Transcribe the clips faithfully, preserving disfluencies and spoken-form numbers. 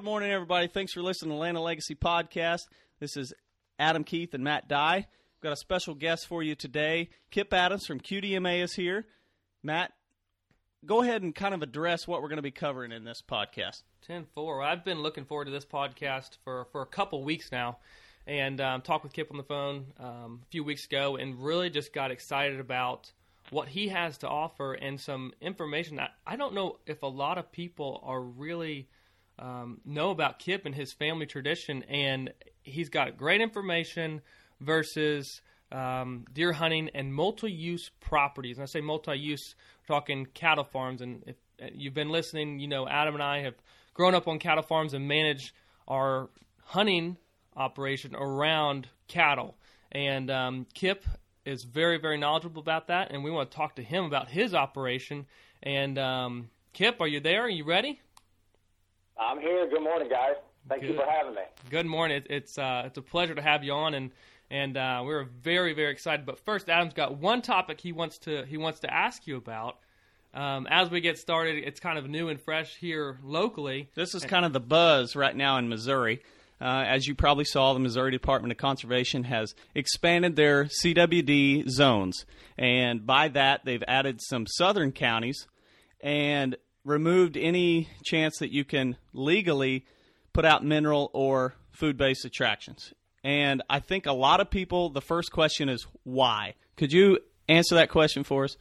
morning, everybody. Thanks for listening to Land of Legacy Podcast. This is Adam Keith and Matt Dye. We've got a special guest for you today. Kip Adams from Q D M A is here. Matt, go ahead and kind of address what we're going to be covering in this podcast. ten four. I've been looking forward to this podcast for, for a couple weeks now, and um, talked with Kip on the phone um, a few weeks ago and really just got excited about what he has to offer and some information that I don't know if a lot of people are really um, know about Kip and his family tradition, and he's got great information versus um, deer hunting and multi-use properties. And I say multi-use, we're talking cattle farms, and if you've been listening, you know Adam and I have grown up on cattle farms and managed our hunting operation around cattle. And um, Kip is very, very knowledgeable about that, and we want to talk to him about his operation. And um, Kip, are you there? Are you ready? I'm here. Good morning, guys. Thank Good. you for having me. Good morning. It, it's uh, it's a pleasure to have you on, and and uh, we're very, very excited. But first, Adam's got one topic he wants to he wants to ask you about. Um, as we get started, it's kind of new and fresh here locally. This is kind of the buzz right now in Missouri. Uh, as you probably saw, the Missouri Department of Conservation has expanded their C W D zones. And by that, they've added some southern counties and removed any chance that you can legally put out mineral or food-based attractions. And I think a lot of people, the first question is why? Could you answer that question for us?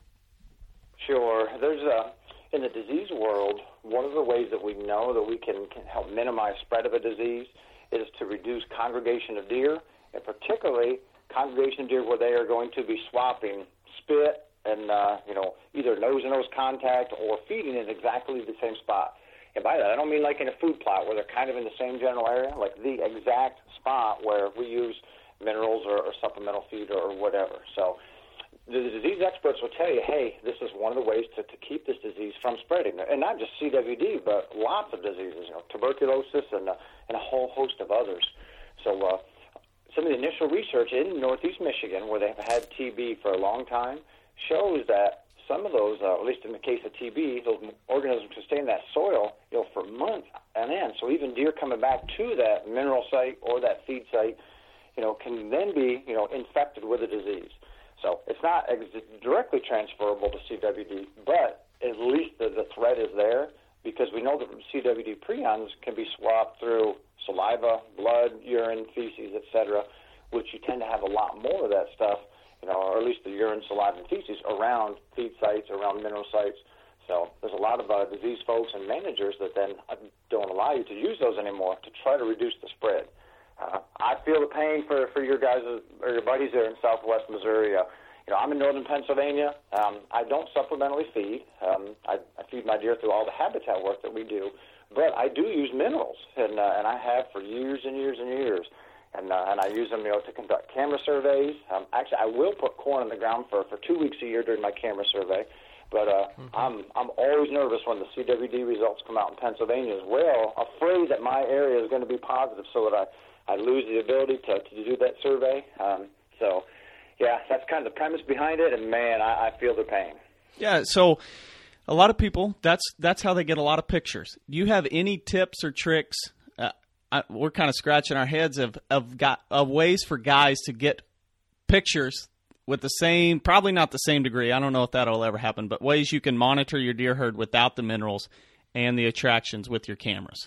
Sure. There's a, in the disease world, one of the ways that we know that we can, can help minimize spread of a disease is to reduce congregation of deer, and particularly congregation of deer where they are going to be swapping spit and, uh, you know, either nose-to-nose contact or feeding in exactly the same spot. And by that, I don't mean like in a food plot where they're kind of in the same general area, like the exact spot where we use minerals or, or supplemental feed or, or whatever. So the disease experts will tell you, hey, this is one of the ways to, to keep this disease from spreading. And not just C W D, but lots of diseases, you know, tuberculosis and, uh, and a whole host of others. So uh, some of the initial research in northeast Michigan, where they've had T B for a long time, shows that some of those, uh, at least in the case of T B, those organisms can stay in that soil, you know, for months on end. So even deer coming back to that mineral site or that feed site, you know, can then be, you know, infected with a disease. So it's not ex- directly transferable to C W D, but at least the, the threat is there because we know that C W D prions can be swapped through saliva, blood, urine, feces, et cetera, which you tend to have a lot more of that stuff, you know, or at least the urine, saliva, and feces around feed sites, around mineral sites. So there's a lot of uh, disease folks and managers that then don't allow you to use those anymore to try to reduce the spread. Uh, I feel the pain for, for your guys or your buddies there in southwest Missouri. Uh, you know, I'm in northern Pennsylvania. Um, I don't supplementally feed. Um, I, I feed my deer through all the habitat work that we do, but I do use minerals, and uh, and I have for years and years and years. And uh, and I use them, you know, to conduct camera surveys. Um, actually, I will put corn on the ground for, for two weeks a year during my camera survey. But uh, mm-hmm. I'm I'm always nervous when the C W D results come out in Pennsylvania as well, afraid that my area is going to be positive, so that I, I lose the ability to, to do that survey. Um, so, yeah, that's kind of the premise behind it, and man, I, I feel the pain. Yeah, so a lot of people, that's that's how they get a lot of pictures. Do you have any tips or tricks? Uh, I, we're kind of scratching our heads of of, got, of ways for guys to get pictures with the same, probably not the same degree. I don't know if that'll ever happen, but ways you can monitor your deer herd without the minerals and the attractions with your cameras.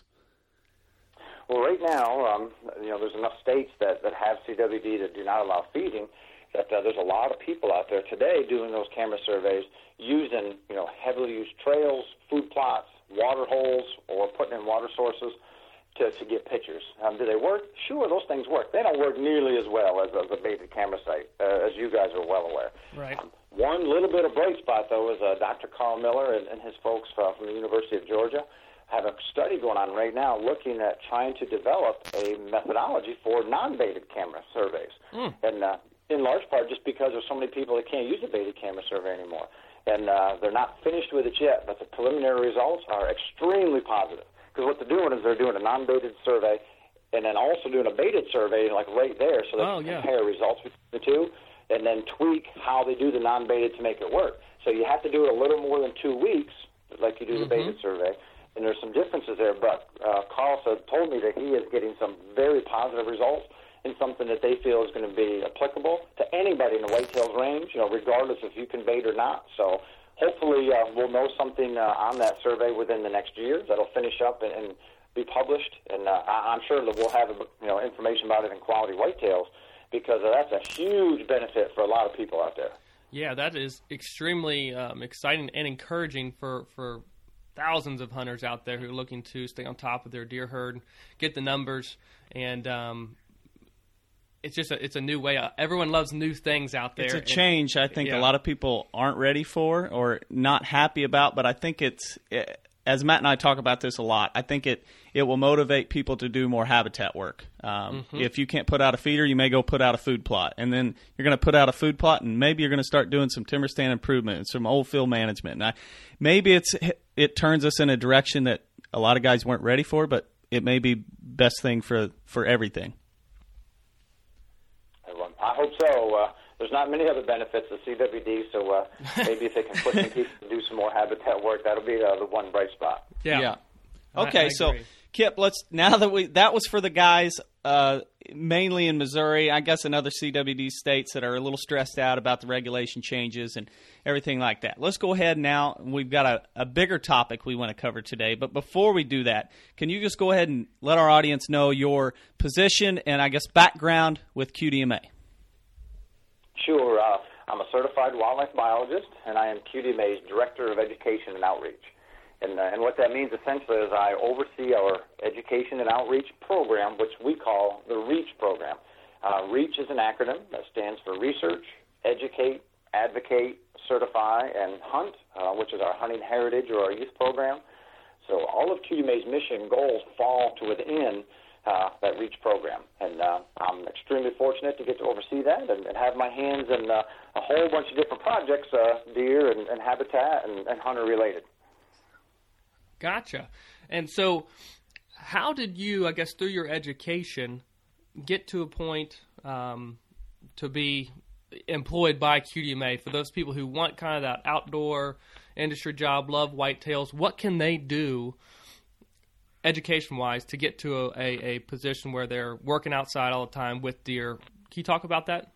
Well, right now, um, you know, there's enough states that, that have C W D that do not allow feeding that uh, there's a lot of people out there today doing those camera surveys using, you know, heavily used trails, food plots, water holes, or putting in water sources to, to get pictures. Um, do they work? Sure, those things work. They don't work nearly as well as, as a baited camera site, uh, as you guys are well aware. Right. Um, one little bit of bright spot, though, is uh, Doctor Carl Miller and, and his folks uh, from the University of Georgia have a study going on right now looking at trying to develop a methodology for non-baited camera surveys. Mm. And uh, in large part just because there's so many people that can't use a baited camera survey anymore. And uh, they're not finished with it yet, but the preliminary results are extremely positive. Because what they're doing is they're doing a non-baited survey and then also doing a baited survey, like right there, so they oh, can yeah. compare results between the two and then tweak how they do the non-baited to make it work. So you have to do it a little more than two weeks, like you do mm-hmm. the baited survey. and there's some differences there. But uh, Carl said, told me that he is getting some very positive results in something that they feel is going to be applicable to anybody in the whitetails range, you know, regardless if you can bait or not. So hopefully uh, we'll know something uh, on that survey within the next year that'll finish up and, and be published. And uh, I'm sure that we'll have you know information about it in Quality Whitetails, because uh, that's a huge benefit for a lot of people out there. Yeah, that is extremely um, exciting and encouraging for, for thousands of hunters out there who are looking to stay on top of their deer herd, get the numbers, and um, it's just a, it's a new way. Everyone loves new things out there. It's a change I think yeah. a lot of people aren't ready for or not happy about, but I think it's, as Matt and I talk about this a lot, I think it, it will motivate people to do more habitat work. Um, mm-hmm. If you can't put out a feeder, you may go put out a food plot. And then you're going to put out a food plot, and maybe you're going to start doing some timber stand improvement and some old field management. And I, maybe it's it turns us in a direction that a lot of guys weren't ready for, but it may be best thing for, for everything. I hope so. Uh, there's not many other benefits of C W D, so uh, maybe if they can push some people to do some more habitat work, that'll be uh, the one bright spot. Yeah. yeah. Okay, I, I so Kip, let's now that we that was for the guys uh, mainly in Missouri. I guess in other C W D states that are a little stressed out about the regulation changes and everything like that. Let's go ahead now. We've got a, a bigger topic we want to cover today. But before we do that, can you just go ahead and let our audience know your position and I guess background with Q D M A? Sure. Uh, I'm a certified wildlife biologist, and I am Q D M A's Director of Education and Outreach. And, uh, and what that means essentially is I oversee our education and outreach program, which we call the REACH program. Uh, REACH is an acronym that stands for Research, Educate, Advocate, Certify, and Hunt, uh, which is our hunting heritage or our youth program. So all of Q D M A's mission goals fall to within uh, that REACH program. And uh, I'm extremely fortunate to get to oversee that and, and have my hands in uh, a whole bunch of different projects, uh, deer and, and habitat and, and hunter-related. Gotcha. And so how did you, I guess, through your education, get to a point um, to be employed by Q D M A? For those people who want kind of that outdoor industry job, love whitetails, what can they do education-wise to get to a, a, a position where they're working outside all the time with deer? Can you talk about that?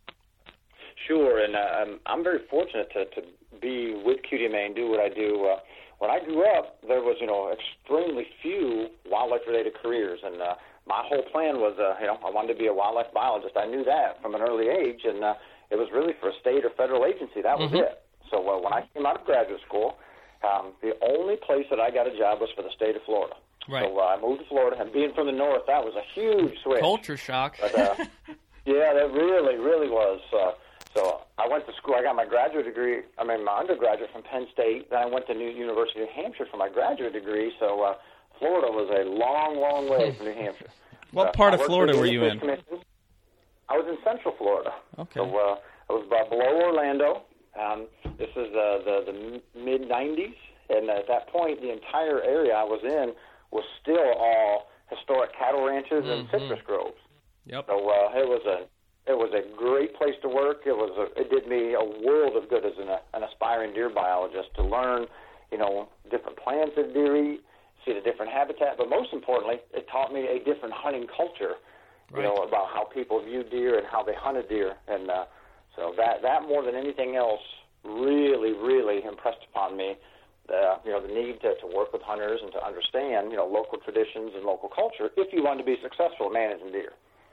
Sure, and uh, I'm very fortunate to, to be with Q D M A and do what I do. Uh, when I grew up, there was, you know, extremely few wildlife-related careers, and uh, my whole plan was, uh, you know, I wanted to be a wildlife biologist. I knew that from an early age, and uh, it was really for a state or federal agency. That was mm-hmm. it. So uh, when I came out of graduate school, um, the only place that I got a job was for the state of Florida. Right. So uh, I moved to Florida, and being from the north, that was a huge switch. Culture shock. But, uh, yeah, that really, really was. Uh, so I went to school. I got my graduate degree, I mean my undergraduate from Penn State. Then I went to New University of New Hampshire for my graduate degree. So uh, Florida was a long, long way from New Hampshire. What uh, part of Florida were you in? I was in Central Florida. Okay. So uh, I was uh, below Orlando. Um, this is uh, the, the mid nineties. And at that point, the entire area I was in was still all historic cattle ranches and mm-hmm. citrus groves. Yep. So uh, it was a it was a great place to work. It was a, it did me a world of good as an, an aspiring deer biologist to learn, you know, different plants that deer eat, see the different habitat, but most importantly, it taught me a different hunting culture, you right. know, about how people view deer and how they hunted deer, and uh, so that that more than anything else really really impressed upon me. The, you know, the need to, to work with hunters and to understand, you know, local traditions and local culture if you want to be successful at managing deer.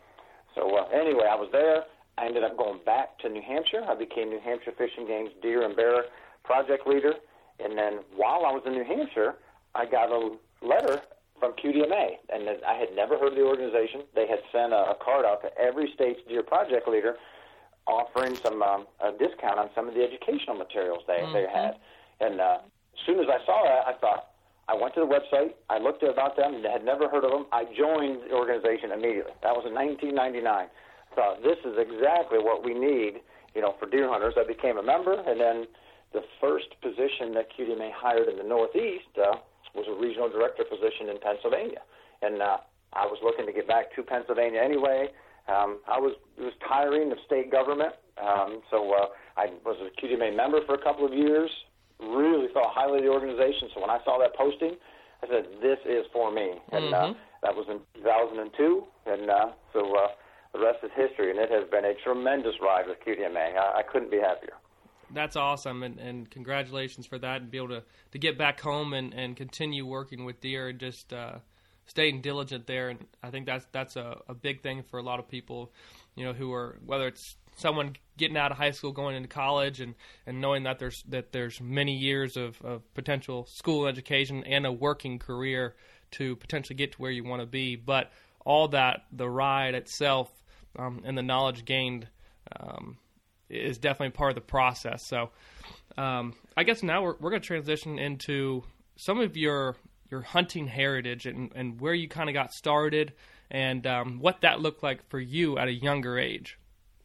So uh, anyway, I was there. I ended up going back to New Hampshire. I became New Hampshire Fish and Game's Deer and Bear Project Leader. And then while I was in New Hampshire, I got a letter from Q D M A. And I had never heard of the organization. They had sent a, a card out to every state's Deer Project Leader offering some um, a discount on some of the educational materials they, mm-hmm. they had. And uh, as soon as I saw that, I thought, I went to the website, I looked about them, and had never heard of them. I joined the organization immediately. That was in nineteen ninety-nine. I thought, this is exactly what we need, you know, for deer hunters. I became a member, and then the first position that Q D M A hired in the Northeast uh, was a regional director position in Pennsylvania. And uh, I was looking to get back to Pennsylvania anyway. Um, I was it was tiring of state government, um, so uh, I was a Q D M A member for a couple of years. Really thought highly of the organization, so when I saw that posting, I said, this is for me. And mm-hmm. uh, that was in two thousand two, and uh, so uh, the rest is history, and it has been a tremendous ride with Q D M A. I, I couldn't be happier. That's awesome, and, and congratulations for that, and be able to, to get back home and, and continue working with deer and just uh, staying diligent there. And I think that's that's a, a big thing for a lot of people, you know, who are, whether it's someone getting out of high school, going into college, and, and knowing that there's that there's many years of, of potential school education and a working career to potentially get to where you want to be. But all that, the ride itself um, and the knowledge gained um, is definitely part of the process. So um, I guess now we're, we're going to transition into some of your your hunting heritage and, and where you kind of got started and um, what that looked like for you at a younger age.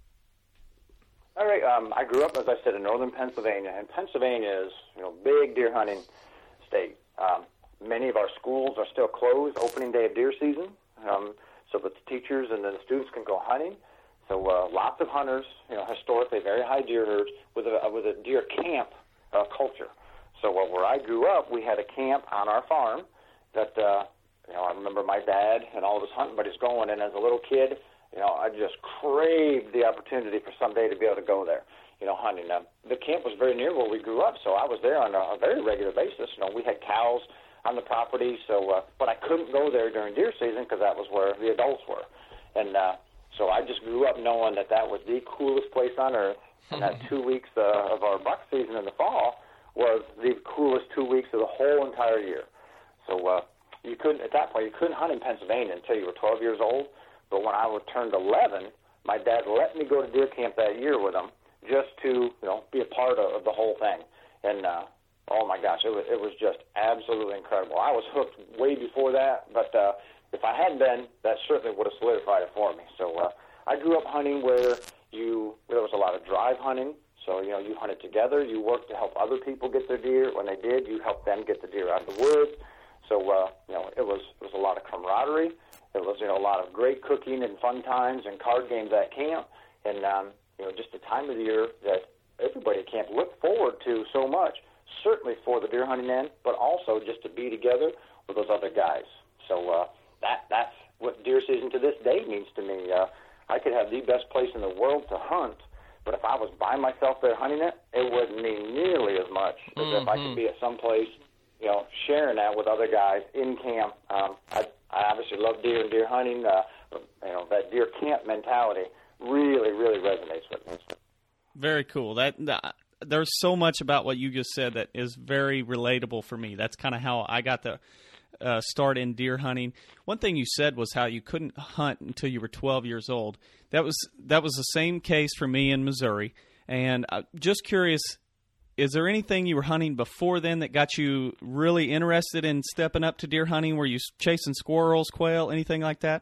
All right. Um, I grew up, as I said, in northern Pennsylvania, and Pennsylvania is, you know, big deer hunting state. Um, many of our schools are still closed opening day of deer season, um, so that the teachers and then the students can go hunting. So uh, lots of hunters, you know, historically very high deer herds with a with a deer camp uh, culture. So uh, where I grew up, we had a camp on our farm that, uh, you know, I remember my dad and all of his hunting buddies going, and as a little kid, you know, I just craved the opportunity for someday to be able to go there, you know, hunting. Uh, the camp was very near where we grew up, so I was there on a, a very regular basis. You know, we had cows on the property, so uh, but I couldn't go there during deer season because that was where the adults were. And uh, so I just grew up knowing that that was the coolest place on earth, and that two weeks uh, of our buck season in the fall was the coolest two weeks of the whole entire year. So uh, you couldn't, at that point, you couldn't hunt in Pennsylvania until you were twelve years old. But when I turned eleven, my dad let me go to deer camp that year with him just to, you know, be a part of, of the whole thing. And uh, oh my gosh, it was it was just absolutely incredible. I was hooked way before that, but uh, if I hadn't been, that certainly would have solidified it for me. So uh, I grew up hunting where you there was a lot of drive hunting. So, you know, you hunted together. You worked to help other people get their deer. When they did, you helped them get the deer out of the woods. So, uh, you know, it was it was a lot of camaraderie. It was, you know, a lot of great cooking and fun times and card games at camp. And, um, you know, just a time of the year that everybody at camp looked forward to so much, certainly for the deer hunting end, but also just to be together with those other guys. So uh, that that's what deer season to this day means to me. Uh, I could have the best place in the world to hunt, but if I was by myself there hunting it, it wouldn't mean nearly as much as mm-hmm. if I could be at some place, you know, sharing that with other guys in camp. Um, I, I obviously love deer and deer hunting. Uh, you know, that deer camp mentality really, really resonates with me. Very cool. That, that there's so much about what you just said that is very relatable for me. That's kind of how I got the uh, start in deer hunting. One thing you said was how you couldn't hunt until you were twelve years old. That was that was the same case for me in Missouri. And I'm just curious, is there anything you were hunting before then that got you really interested in stepping up to deer hunting? Were you chasing squirrels, quail, anything like that?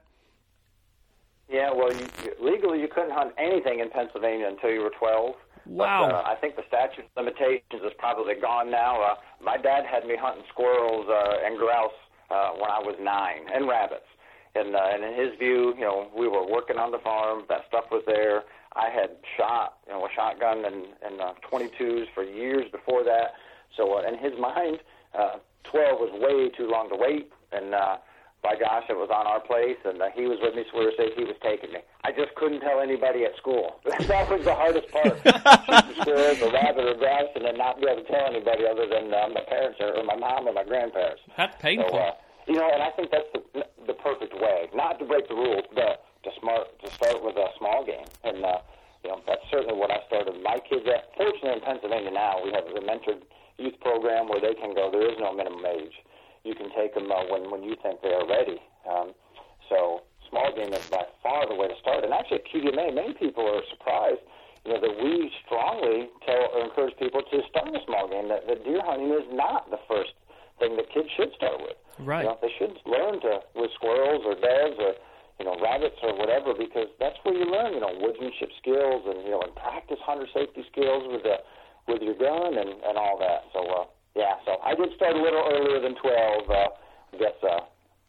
Yeah, well, you, you, legally you couldn't hunt anything in Pennsylvania until you were twelve. Wow. But, uh, I think the statute of limitations is probably gone now. Uh, my dad had me hunting squirrels uh, and grouse uh, when I was nine, and rabbits. And, uh, and in his view, you know, we were working on the farm. That stuff was there. I had shot, you know, a shotgun and, and uh, twenty-twos for years before that. So uh, in his mind, uh, twelve was way too long to wait. And uh, by gosh, it was on our place, and uh, he was with me, so we were saying he was taking me. I just couldn't tell anybody at school. That was the hardest part. Shoot the squirrels, a rabbit, or grouse, and then not be able to tell anybody other than uh, my parents or, or my mom or my grandparents. That's painful. So, uh, you know, and I think that's the, the perfect way, not to break the rules, but to smart to start with a small game. And, uh, you know, that's certainly what I started my kids at. Fortunately, in Pennsylvania now, we have a mentored youth program where they can go. There is no minimum age. You can take them uh, when, when you think they are ready. Um, so small game is by far the way to start. And actually at Q D M A, many people are surprised, you know, that we strongly tell or encourage people to start with small game, that, that deer hunting is not the first thing that kids should start with. Right. You know, they should learn to with squirrels or doves or, you know, rabbits or whatever, because that's where you learn, you know, woodsmanship skills and, you know, and practice hunter safety skills with the with your gun and, and all that. So, uh, yeah, so I did start a little earlier than twelve, uh, I guess, uh,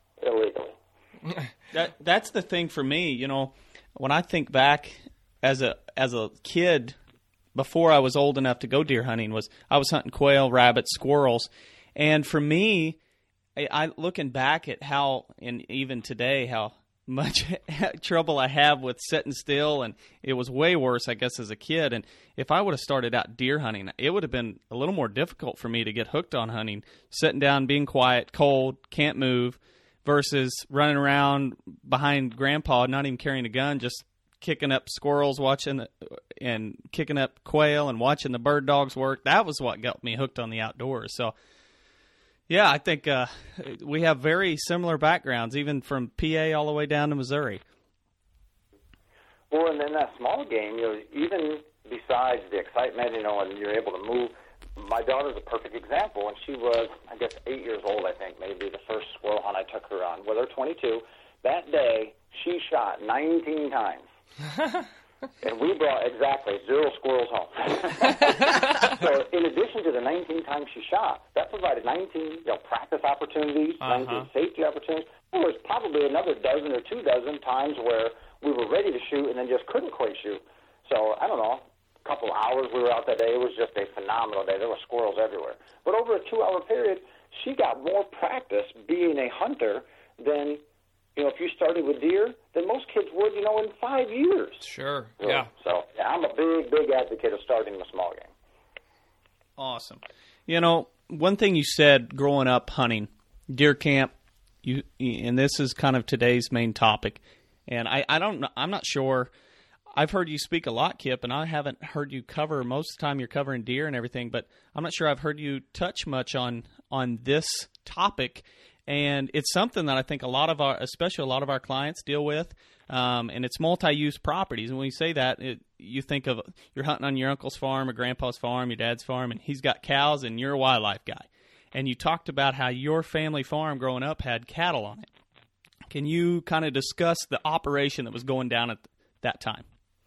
illegally. that that's the thing for me, you know, when I think back as a as a kid before I was old enough to go deer hunting, was I was hunting quail, rabbits, squirrels, and for me, I, I looking back at how, and even today, how much trouble I have with sitting still, and it was way worse, I guess, as a kid. And if I would have started out deer hunting, it would have been a little more difficult for me to get hooked on hunting, sitting down, being quiet, cold, can't move, versus running around behind Grandpa, not even carrying a gun, just kicking up squirrels, watching the, and kicking up quail and watching the bird dogs work. That was what got me hooked on the outdoors. So, yeah, I think uh, we have very similar backgrounds, even from P A all the way down to Missouri. Well, and then that small game, you know, even besides the excitement, you know, and you're able to move, my daughter's a perfect example, and she was, I guess, eight years old, I think, maybe the first squirrel hunt I took her on. With her twenty-two, that day, she shot nineteen times. And we brought exactly zero squirrels home. So in addition to the nineteen times she shot, that provided nineteen, you know, practice opportunities, uh-huh. nineteen safety opportunities. There was probably another dozen or two dozen times where we were ready to shoot and then just couldn't quite shoot. So, I don't know, a couple hours we were out that day. It was just a phenomenal day. There were squirrels everywhere. But over a two-hour period, she got more practice being a hunter than, you know, if you started with deer, then most kids would, you know, in five years. Sure, so, yeah. So, yeah, I'm a big, big advocate of starting in the small game. Awesome. You know, one thing you said growing up hunting, deer camp, you, and this is kind of today's main topic, and I, I don't, I'm not sure. I've heard you speak a lot, Kip, and I haven't heard you cover, most of the time you're covering deer and everything, but I'm not sure I've heard you touch much on on this topic. And it's something that I think a lot of our, especially a lot of our clients deal with, um, and it's multi-use properties. And when you say that, it, you think of you're hunting on your uncle's farm or grandpa's farm, your dad's farm, and he's got cows and you're a wildlife guy. And you talked about how your family farm growing up had cattle on it. Can you kind of discuss the operation that was going down at that time?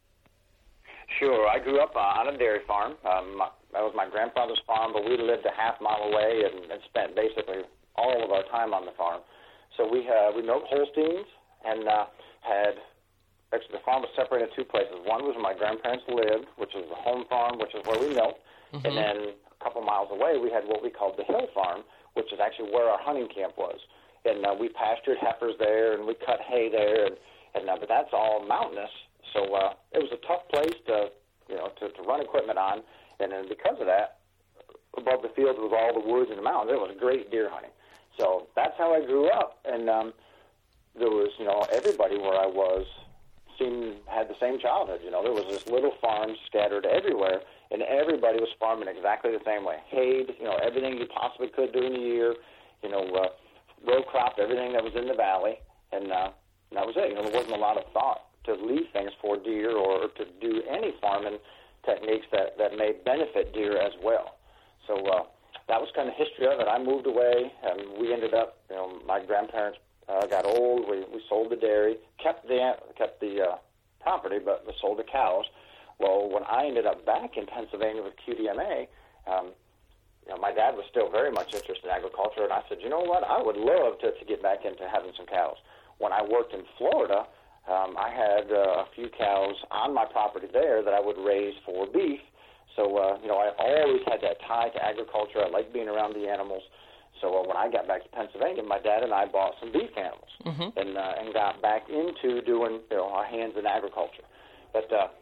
Sure. I grew up uh, on a dairy farm. Um, my, that was my grandfather's farm, but we lived a half mile away and, and spent basically all of our time on the farm. So we uh, we milked Holsteins and uh, had, actually the farm was separated into two places. One was where my grandparents lived, which was the home farm, which is where we milked. Mm-hmm. And then a couple miles away, we had what we called the hill farm, which is actually where our hunting camp was. And uh, we pastured heifers there, and we cut hay there, and, and uh, but that's all mountainous. So uh, it was a tough place to, you know, to, to run equipment on. And then because of that, above the field was all the woods and the mountains. It was great deer hunting. So that's how I grew up, and um, there was, you know, everybody where I was seemed had the same childhood. You know, there was this little farm scattered everywhere, and everybody was farming exactly the same way. Hayed, you know, everything you possibly could during the year. You know, uh, row cropped everything that was in the valley, and uh, that was it. You know, there wasn't a lot of thought to leave things for deer or to do any farming techniques that, that may benefit deer as well. So uh, that was kind of history of it. I moved away, and we ended up, you know, my grandparents uh, got old. We, we sold the dairy, kept the kept the uh, property, but we sold the cows. Well, when I ended up back in Pennsylvania with Q D M A, um, you know, my dad was still very much interested in agriculture, and I said, you know what, I would love to, to get back into having some cows. When I worked in Florida, um, I had uh, a few cows on my property there that I would raise for beef. So, uh, you know, I always had that tie to agriculture. I like being around the animals. So uh, when I got back to Pennsylvania, my dad and I bought some beef animals mm-hmm. and uh, and got back into doing, you know, our hands in agriculture. But uh,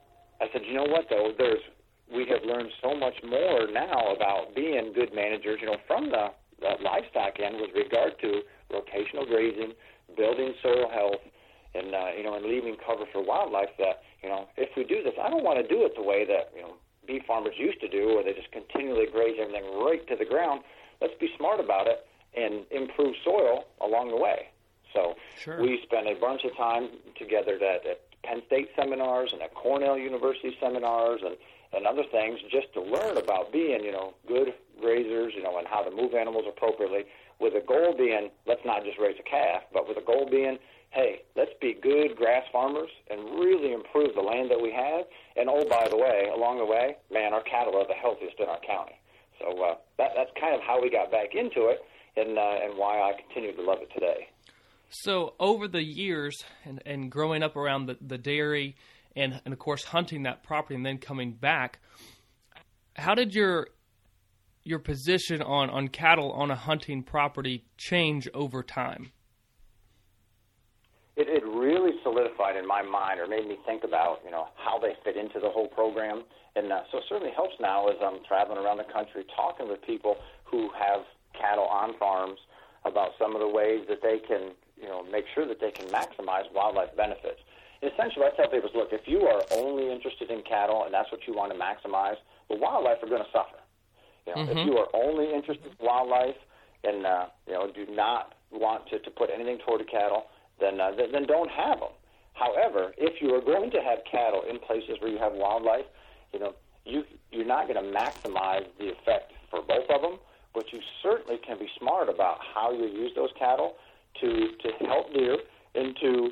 I said, you know what, though, there's we have learned so much more now about being good managers, you know, from the, the livestock end with regard to rotational grazing, building soil health, and, uh, you know, and leaving cover for wildlife that, you know, if we do this, I don't want to do it the way that, you know, beef farmers used to do, where they just continually graze everything right to the ground. Let's be smart about it and improve soil along the way. So sure. We spent a bunch of time together at, at Penn State seminars and at Cornell University seminars and, and other things just to learn about being, you know, good grazers, you know, and how to move animals appropriately, with a goal being, let's not just raise a calf, but with a goal being, hey, let's be good grass farmers and really improve the land that we have. And, oh, by the way, along the way, man, our cattle are the healthiest in our county. So uh, that, that's kind of how we got back into it and, uh, and why I continue to love it today. So over the years and, and growing up around the, the dairy and, and, of course, hunting that property and then coming back, how did your your position on, on cattle on a hunting property change over time? It, it really solidified in my mind, or made me think about, you know, how they fit into the whole program. And uh, so it certainly helps now as I'm traveling around the country talking with people who have cattle on farms about some of the ways that they can, you know, make sure that they can maximize wildlife benefits. And essentially, I tell people, look, if you are only interested in cattle and that's what you want to maximize, the wildlife are going to suffer. You know, Mm-hmm. if you are only interested in wildlife and, uh, you know, do not want to, to put anything toward the cattle, then, uh, then then don't have them. However, if you are going to have cattle in places where you have wildlife, you know, you, you're not going to maximize the effect for both of them, but you certainly can be smart about how you use those cattle to, to help deer and to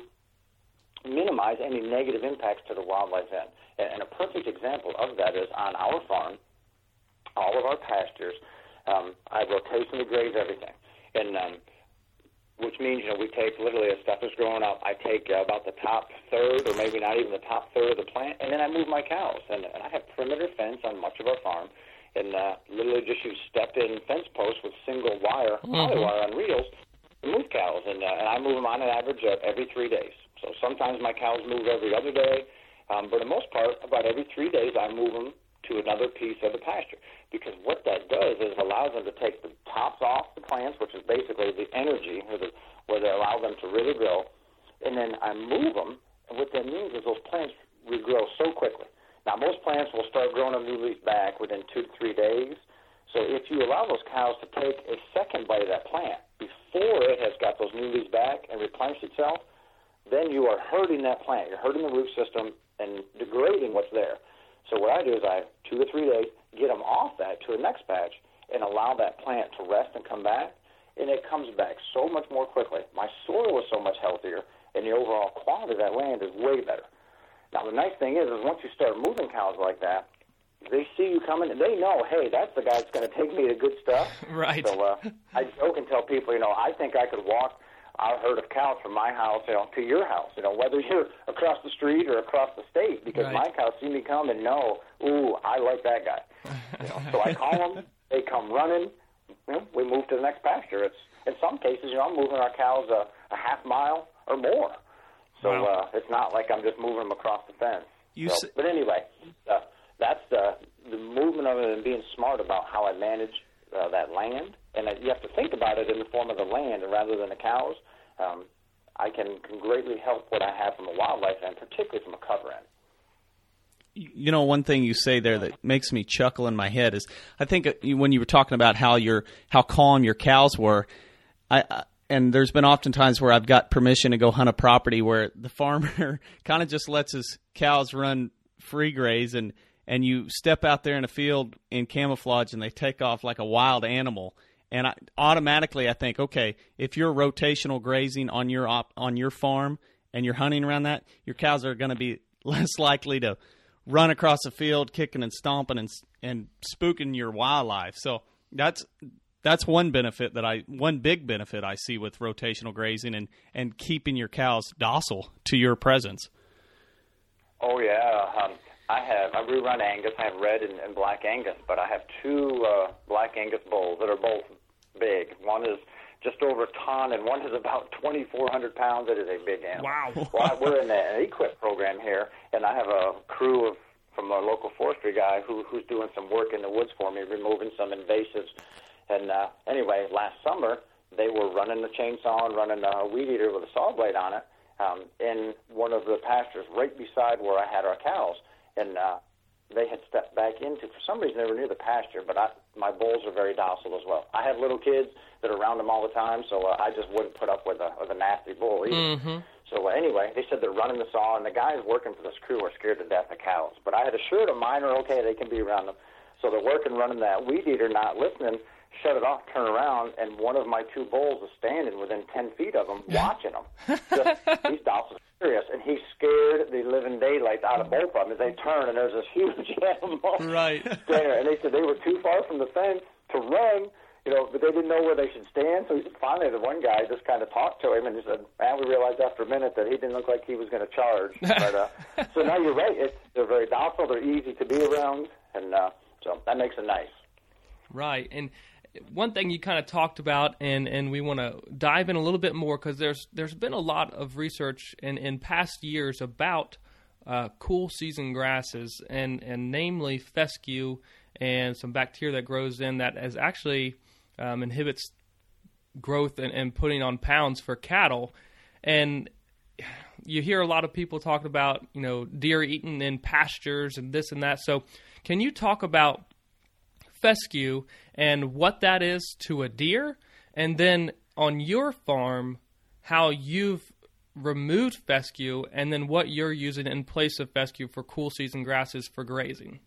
minimize any negative impacts to the wildlife end. And, and a perfect example of that is on our farm, all of our pastures, um, I rotationally graze everything. And um, which means, you know, we take literally as stuff is growing up, I take uh, about the top third or maybe not even the top third of the plant, and then I move my cows. And, and I have perimeter fence on much of our farm, and uh, literally just use step-in fence posts with single wire, Mm-hmm. poly wire on reels to move cows. And, uh, and I move them on an average of every three days. So sometimes my cows move every other day, um, but for the most part, about every three days I move them to another piece of the pasture. Because what that does is it allows them to take the tops off the plants, which is basically the energy or the, where they allow them to really grow, and then I move them, and what that means is those plants regrow so quickly. Now, most plants will start growing a new leaf back within two to three days, so if you allow those cows to take a second bite of that plant before it has got those new leaves back and replenished itself, then you are hurting that plant. You're hurting the root system and degrading what's there. So what I do is I, two to three days, get them off that to the next patch and allow that plant to rest and come back, and it comes back so much more quickly. My soil is so much healthier, and the overall quality of that land is way better. Now, the nice thing is, is once you start moving cows like that, they see you coming, and they know, hey, that's the guy that's going to take me to good stuff. Right. So uh, I joke and tell people, you know, I think I could walk our herd of cows from my house, you know, to your house, you know, whether you're across the street or across the state, because Right. my cows see me come and know, ooh, I like that guy. You know, so I call them, they come running, you know, we move to the next pasture. It's in some cases, you know, I'm moving our cows a, a half mile or more. So Wow. uh, it's not like I'm just moving them across the fence. You So, s- but anyway, uh, that's the, the movement of it and being smart about how I manage uh, that land. And uh, you have to think about it in the form of the land rather than the cows. Um, I can, can greatly help what I have from a wildlife end, particularly from a cover end. You know, one thing you say there that makes me chuckle in my head is I think when you were talking about how your how calm your cows were, I, I and there's been often times where I've got permission to go hunt a property where the farmer kind of just lets his cows run free graze, and and you step out there in a field in camouflage and they take off like a wild animal. And I, automatically I think, okay, if you're rotational grazing on your op, on your farm and you're hunting around that, your cows are going to be less likely to run across the field kicking and stomping and and spooking your wildlife. So that's that's one benefit that I one big benefit I see with rotational grazing and, and keeping your cows docile to your presence. Oh yeah, um, I have. I rerun Angus. I have red and, and black Angus, but I have two uh, black Angus bulls that are both big. One is just over a ton, and one is about twenty-four hundred pounds. It is a big animal. Wow. Well, we're in an equip program here, and I have a crew of from a local forestry guy who who's doing some work in the woods for me, removing some invasives. And uh, anyway, last summer they were running the chainsaw and running a weed eater with a saw blade on it um, in one of the pastures right beside where I had our cows. And uh, they had stepped back into, for some reason they were near the pasture, but I, my bulls are very docile as well. I have little kids that are around them all the time, so uh, I just wouldn't put up with a, with a nasty bull either. Mm-hmm. So uh, anyway, they said they're running the saw, and the guys working for this crew are scared to death of cows. But I had assured them mine are okay, they can be around them. So they're working, running that weed eater, not listening, shut it off, turn around, and one of my two bulls is standing within ten feet of them, watching them. Just, he's docile, serious, and he scared the living daylights out of both of them as they turn, and there's this huge animal Right. there. And they said they were too far from the fence to run, you know, but they didn't know where they should stand. So finally, the one guy just kind of talked to him, and he said, man, we realized after a minute that he didn't look like he was going to charge. But, uh, so now you're right. It's, they're very docile. They're easy to be around, and uh, so that makes it nice. Right. And one thing you kind of talked about, and, and we want to dive in a little bit more, because there's there's been a lot of research in, in past years about uh, cool season grasses, and, and namely fescue and some bacteria that grows in that has actually um, inhibits growth and, and putting on pounds for cattle. And you hear a lot of people talking about, you know, deer eating in pastures and this and that. So can you talk about fescue and what that is to a deer, and then on your farm how you've removed fescue, and then what you're using in place of fescue for cool season grasses for grazing?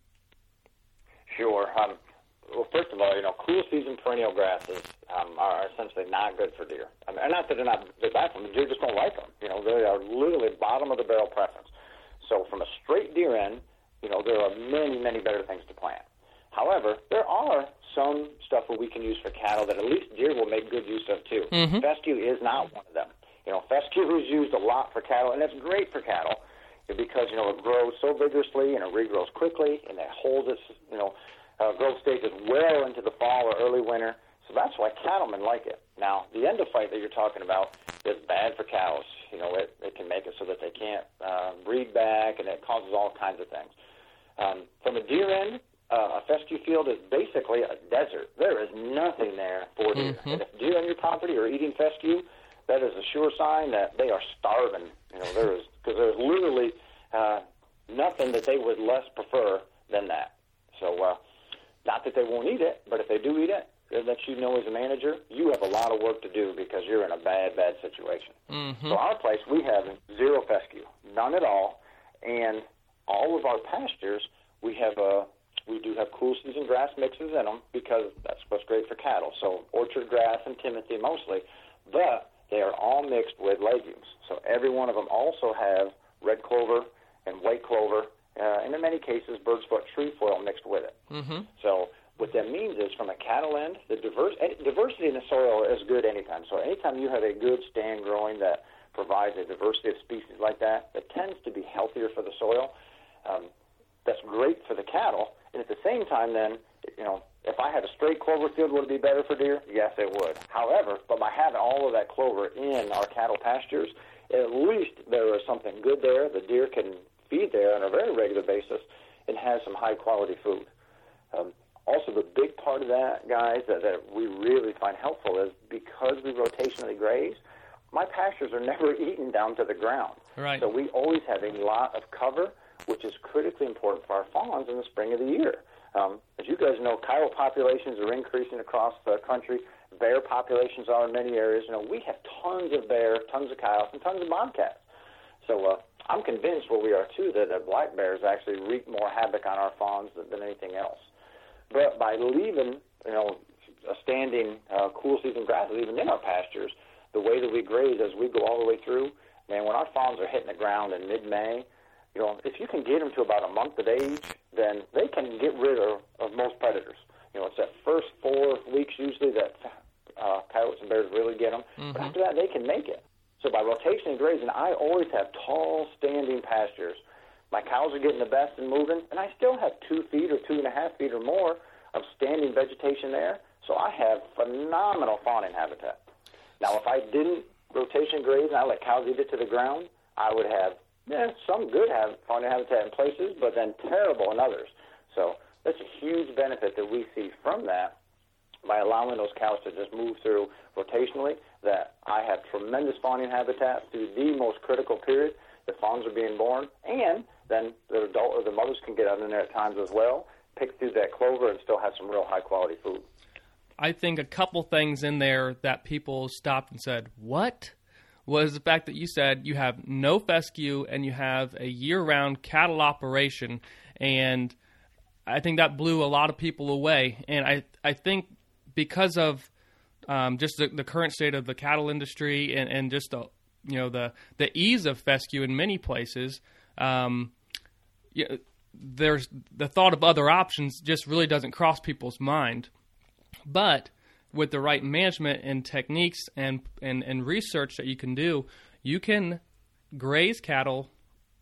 Sure. Um, well, first of all, you know, cool season perennial grasses um, are essentially not good for deer. I mean, not that they're not they're bad for them. The deer just don't like them. You know, they are literally bottom of the barrel preference. So from a straight deer end, you know, there are many, many better things to plant. However, there are some stuff that we can use for cattle that at least deer will make good use of too. Mm-hmm. Fescue is not one of them. You know, fescue is used a lot for cattle, and it's great for cattle because, you know, it grows so vigorously and it regrows quickly, and it holds its, you know, uh, growth stages well into the fall or early winter. So that's why cattlemen like it. Now, the endophyte that you're talking about is bad for cows. You know, it, it can make it so that they can't uh, breed back, and it causes all kinds of things. Um, from a deer end, Uh, a fescue field is basically a desert. There is nothing there for deer. Mm-hmm. And if deer on your property are eating fescue, that is a sure sign that they are starving. You know, there is because there's literally uh, nothing that they would less prefer than that. So, uh, not that they won't eat it, but if they do eat it, it lets you know as a manager you have a lot of work to do because you're in a bad, bad situation. Mm-hmm. So our place, we have zero fescue, none at all, and all of our pastures, we have a We do have cool season grass mixes in them because that's what's great for cattle. So orchard grass and timothy mostly, but they are all mixed with legumes. So every one of them also have red clover and white clover, uh, and in many cases bird's foot trefoil mixed with it. Mm-hmm. So what that means is from a cattle end, the diverse, diversity in the soil is good anytime. So anytime you have a good stand growing that provides a diversity of species like that, that tends to be healthier for the soil. Um, that's great for the cattle. And at the same time, then, you know, if I had a straight clover field, would it be better for deer? Yes, it would. However, but by having all of that clover in our cattle pastures, at least there is something good there. The deer can feed there on a very regular basis and have some high-quality food. Um, also, the big part of that, guys, that, that we really find helpful is because we rotationally graze, my pastures are never eaten down to the ground. Right. So we always have a lot of cover, which is critically important for our fawns in the spring of the year. Um, as you guys know, coyote populations are increasing across the country. Bear populations are in many areas. You know, we have tons of bear, tons of coyotes, and tons of bobcats. So uh, I'm convinced where we are, too, that, that black bears actually wreak more havoc on our fawns than, than anything else. But by leaving, you know, a standing uh, cool season grasses even in our pastures, the way that we graze as we go all the way through, man, when our fawns are hitting the ground in mid-May, you know, if you can get them to about a month of age, then they can get rid of, of most predators. You know, it's that first four weeks usually that uh, coyotes and bears really get them. Mm-hmm. But after that, they can make it. So by rotation and grazing, I always have tall, standing pastures. My cows are getting the best and moving, and I still have two feet or two and a half feet or more of standing vegetation there. So I have phenomenal fawning habitat. Now, if I didn't rotation graze and I let cows eat it to the ground, I would have Yeah, some good have fawning habitat in places, but then terrible in others. So that's a huge benefit that we see from that by allowing those cows to just move through rotationally, that I have tremendous fawning habitat through the most critical period. The fawns are being born, and then the adult or the mothers can get out in there at times as well, pick through that clover, and still have some real high-quality food. I think a couple things in there that people stopped and said, what? Was the fact that you said you have no fescue and you have a year-round cattle operation, and I think that blew a lot of people away. And I, I think because of um, just the, the current state of the cattle industry and, and just the you know the the ease of fescue in many places, um, you know, there's the thought of other options just really doesn't cross people's mind. But with the right management and techniques and, and, and research that you can do, you can graze cattle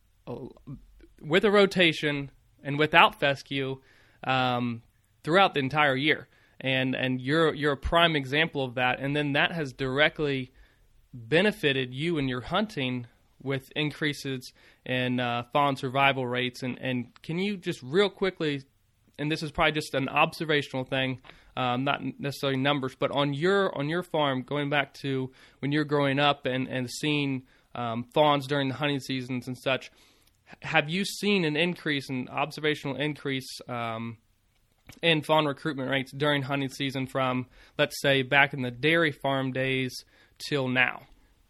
with a rotation and without fescue um, throughout the entire year. and and you're you're a prime example of that. And then that has directly benefited you in your hunting with increases in uh, fawn survival rates. And, and can you just real quickly, and this is probably just an observational thing, um, not necessarily numbers, but on your on your farm, going back to when you're growing up and, and seeing um, fawns during the hunting seasons and such, have you seen an increase, an observational increase um, in fawn recruitment rates during hunting season from, let's say, back in the dairy farm days till now?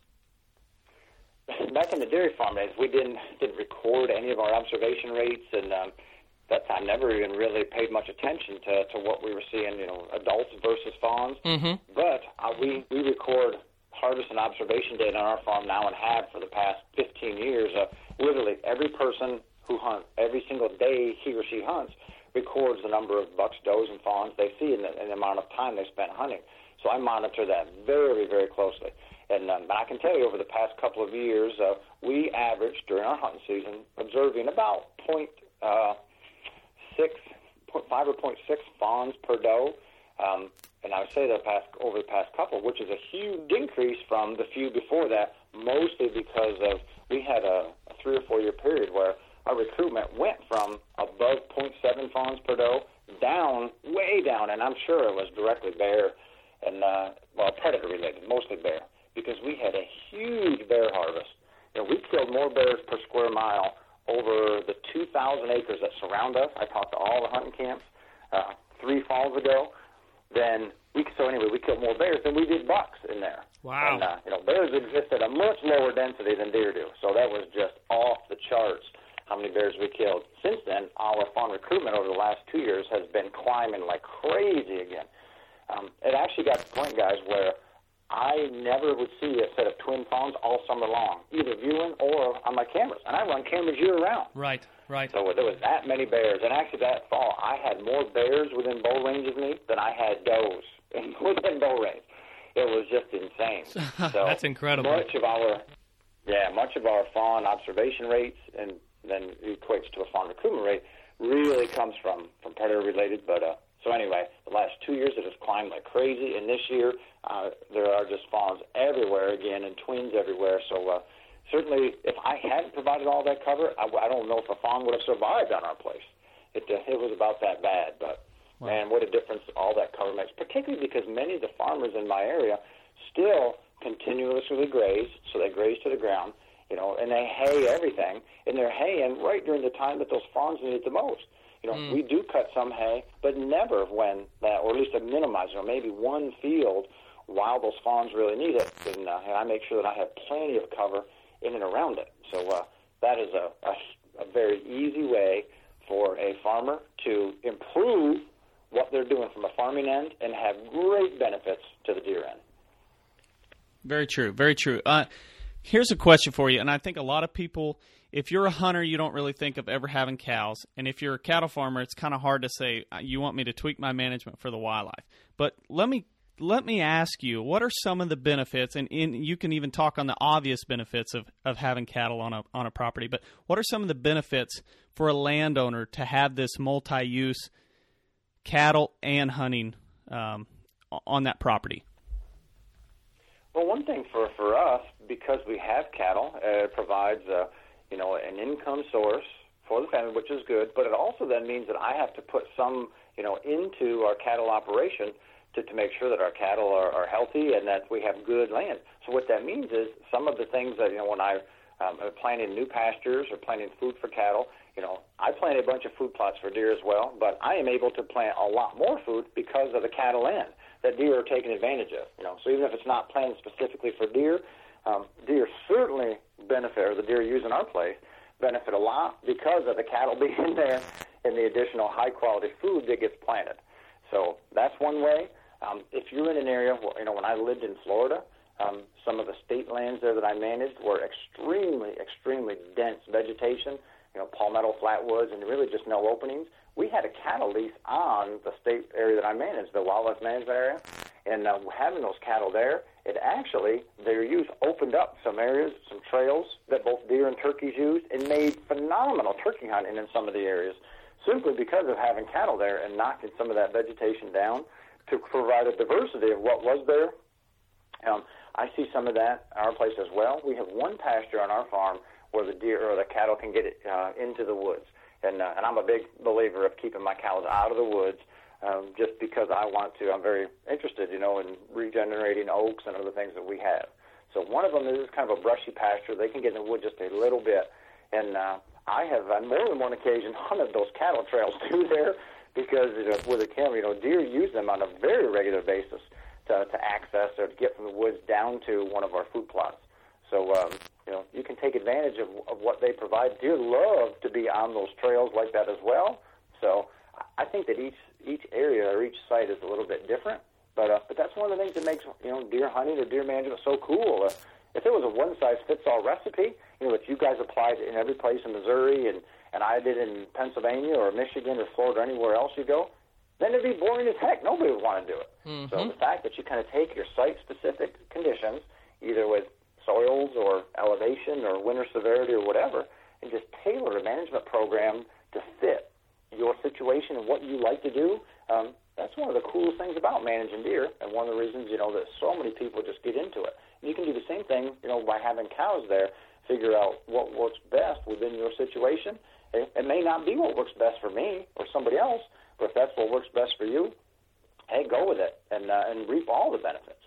Back in the dairy farm days, we didn't didn't record any of our observation rates, and um, that time never even really paid much attention to, to what we were seeing, you know, adults versus fawns. Mm-hmm. But uh, we, we record harvest and observation data on our farm now and have for the past fifteen years. Uh, literally every person who hunts, every single day he or she hunts, records the number of bucks, does, and fawns they see and the, and the amount of time they spent hunting. So I monitor that very, very closely. And um, I can tell you over the past couple of years, uh, we averaged during our hunting season observing about point uh, six, point five or point six fawns per doe. Um, and I would say the past over the past couple, which is a huge increase from the few before that, mostly because of we had a, a three or four year period where our recruitment went from above point seven fawns per doe down, way down, and I'm sure it was directly bear and, uh, well, predator related, mostly bear, because we had a huge bear harvest. You know, we killed more bears per square mile over the two thousand acres that surround us. I talked to all the hunting camps uh, three falls ago. Then we so anyway, we killed more bears than we did bucks in there. Wow! And uh, you know, bears exist at a much lower density than deer do, so that was just off the charts how many bears we killed. Since then, our fawn recruitment over the last two years has been climbing like crazy again. Um, it actually got to the point, guys, where I never would see a set of twin fawns all summer long, either viewing or on my cameras. And I run cameras year-round. Right, right. So there was that many bears. And actually that fall, I had more bears within bow range of me than I had does within bow range. It was just insane. So that's incredible. Much of our, yeah, much of our fawn observation rates, and then equates to a fawn recruitment rate, really comes from, from predator-related, but... Uh, So anyway, the last two years it has climbed like crazy, and this year uh, there are just fawns everywhere again and twins everywhere. So uh, certainly, if I hadn't provided all that cover, I, I don't know if a fawn would have survived on our place. It uh, it was about that bad, but wow. Man, what a difference all that cover makes, particularly because many of the farmers in my area still continuously graze, so they graze to the ground, you know, and they hay everything, and they're haying right during the time that those fawns need it the most. You know, mm. we do cut some hay, but never when that, or at least to minimize, or maybe one field while those fawns really need it. And, uh, and I make sure that I have plenty of cover in and around it. So uh, that is a, a, a very easy way for a farmer to improve what they're doing from a farming end and have great benefits to the deer end. Very true, very true. Uh, here's a question for you, and I think a lot of people... If you're a hunter, you don't really think of ever having cows. And if you're a cattle farmer, it's kind of hard to say, you want me to tweak my management for the wildlife. But let me let me ask you, what are some of the benefits, and, and you can even talk on the obvious benefits of, of having cattle on a on a property, but what are some of the benefits for a landowner to have this multi-use cattle and hunting um, on that property? Well, one thing for, for us, because we have cattle, uh, it provides a you know, an income source for the family, which is good, but it also then means that I have to put some, you know, into our cattle operation to, to make sure that our cattle are, are healthy and that we have good land. So what that means is some of the things that, you know, when I um, am planting new pastures or planting food for cattle, you know, I plant a bunch of food plots for deer as well, but I am able to plant a lot more food because of the cattle end that deer are taking advantage of, you know. So even if it's not planted specifically for deer, Um, deer certainly benefit, or the deer using our place, benefit a lot because of the cattle being there and the additional high-quality food that gets planted. So that's one way. Um, if you're in an area, where, you know, when I lived in Florida, um, some of the state lands there that I managed were extremely, extremely dense vegetation, you know, palmetto flatwoods and really just no openings. We had a cattle lease on the state area that I managed, the wildlife management area, and uh, having those cattle there, it actually, their use opened up some areas, some trails that both deer and turkeys used, and made phenomenal turkey hunting in some of the areas, simply because of having cattle there and knocking some of that vegetation down. to provide a diversity of what was there. Um, I see some of that at our place as well. We have one pasture on our farm where the deer or the cattle can get it, uh, into the woods. And, uh, and I'm a big believer of keeping my cows out of the woods um, just because I want to. I'm very interested, you know, in regenerating oaks and other things that we have. So one of them is kind of a brushy pasture. They can get in the wood just a little bit. And uh, I have, on more than one occasion, hunted those cattle trails through there because you know, with a camera, you know, deer use them on a very regular basis to, to access or to get from the woods down to one of our food plots. So, um, you know, you can take advantage of, of what they provide. Deer love to be on those trails like that as well. So I think that each each area or each site is a little bit different. But uh, but that's one of the things that makes, you know, deer hunting or deer management so cool. Uh, if it was a one-size-fits-all recipe, you know, if you guys applied in every place in Missouri and, and I did in Pennsylvania or Michigan or Florida or anywhere else you go, then it'd be boring as heck. Nobody would want to do it. Mm-hmm. So the fact that you kind of take your site-specific conditions, either with soils or elevation or winter severity or whatever, and just tailor a management program to fit your situation and what you like to do, um, that's one of the coolest things about managing deer, and one of the reasons, you know, that so many people just get into it. And you can do the same thing, you know, by having cows there, figure out what works best within your situation. It, it may not be what works best for me or somebody else, but if that's what works best for you, hey, go with it and uh, and reap all the benefits.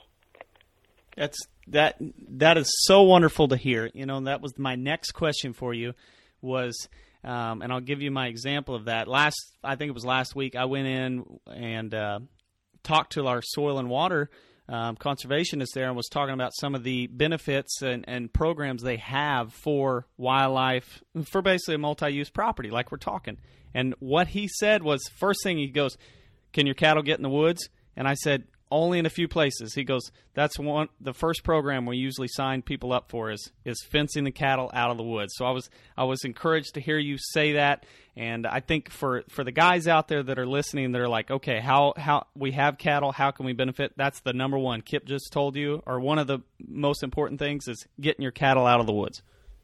That's that. That is so wonderful to hear. You know, that was my next question for you. Was um, and I'll give you my example of that. Last, I think it was last week, I went in and uh, talked to our soil and water um, conservationist there and was talking about some of the benefits and, and programs they have for wildlife, for basically a multi-use property, like we're talking. And what he said was, first thing he goes, "Can your cattle get in the woods?" And I said, "Only in a few places." He goes, "That's one. The first program we usually sign people up for is is fencing the cattle out of the woods." So I was I was encouraged to hear you say that, and I think for, for the guys out there that are listening, that are like, okay, how how we have cattle, how can we benefit? That's the number one. Kip just told you, or one of the most important things is getting your cattle out of the woods.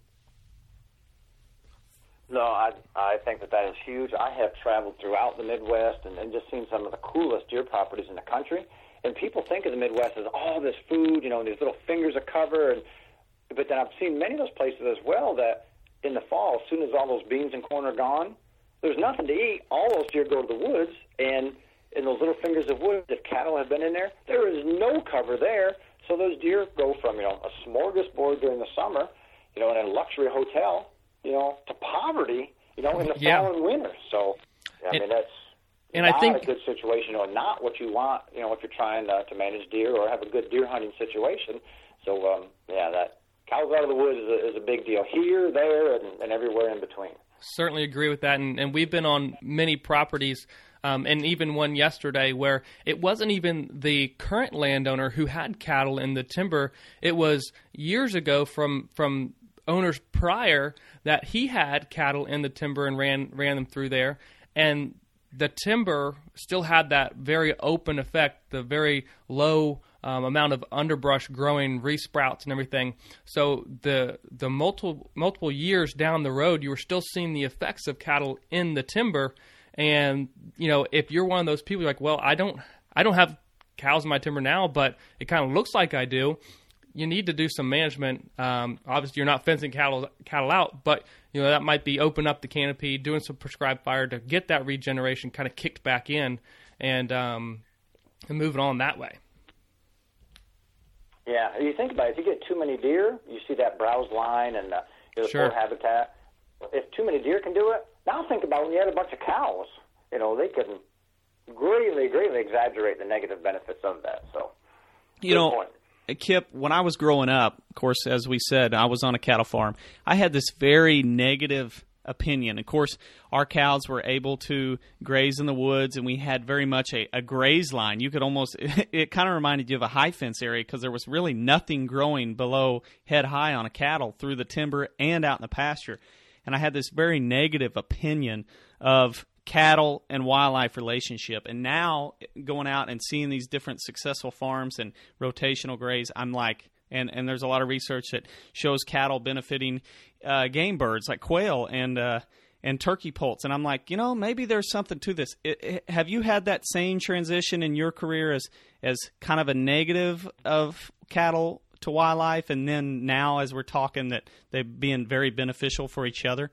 No, I I think that that is huge. I have traveled throughout the Midwest and, and just seen some of the coolest deer properties in the country. And people think of the Midwest as all this food, you know, these little fingers of cover. And but then I've seen many of those places as well that in the fall, as soon as all those beans and corn are gone, there's nothing to eat. All those deer go to the woods, and in those little fingers of wood, if cattle have been in there, there is no cover there. So those deer go from, you know, a smorgasbord during the summer, you know, in a luxury hotel, you know, to poverty, you know, in the yeah. fall and winter. So, I it, mean, that's and not I think, a good situation, or not what you want, you know, if you're trying uh, to manage deer or have a good deer hunting situation. So, um, yeah, that cows out of the woods is a, is a big deal here, there, and, and everywhere in between. Certainly agree with that, and, and we've been on many properties, um, and even one yesterday where it wasn't even the current landowner who had cattle in the timber. It was years ago from from owners prior that he had cattle in the timber and ran ran them through there, and the timber still had that very open effect, the very low um, amount of underbrush growing, resprouts and everything. So the the multiple multiple years down the road, you were still seeing the effects of cattle in the timber. And you know, if you're one of those people, you're like, well, I don't I don't have cows in my timber now, but it kind of looks like I do. You need to do some management. Um, obviously, you're not fencing cattle cattle out, but you know that might be open up the canopy, doing some prescribed fire to get that regeneration kind of kicked back in, and um, and moving on that way. Yeah, you think about it. If you get too many deer, you see that browse line and uh, you know, the sure. poor habitat. If too many deer can do it, now think about when you had a bunch of cows. You know, they can greatly, greatly exaggerate the negative benefits of that. So, you know. Point. Kip, when I was growing up, of course, as we said, I was on a cattle farm. I had this very negative opinion. Of course, our cows were able to graze in the woods, and we had very much a, a graze line. You could almost, it, it kind of reminded you of a high fence area because there was really nothing growing below head high on a cattle through the timber and out in the pasture. And I had this very negative opinion of cattle and wildlife relationship. And now going out and seeing these different successful farms and rotational graze, I'm like, and, and there's a lot of research that shows cattle benefiting uh, game birds like quail and uh, and turkey poults. And I'm like, you know, maybe there's something to this. It, it, have you had that same transition in your career as as kind of a negative of cattle to wildlife, and then now as we're talking that they're being very beneficial for each other?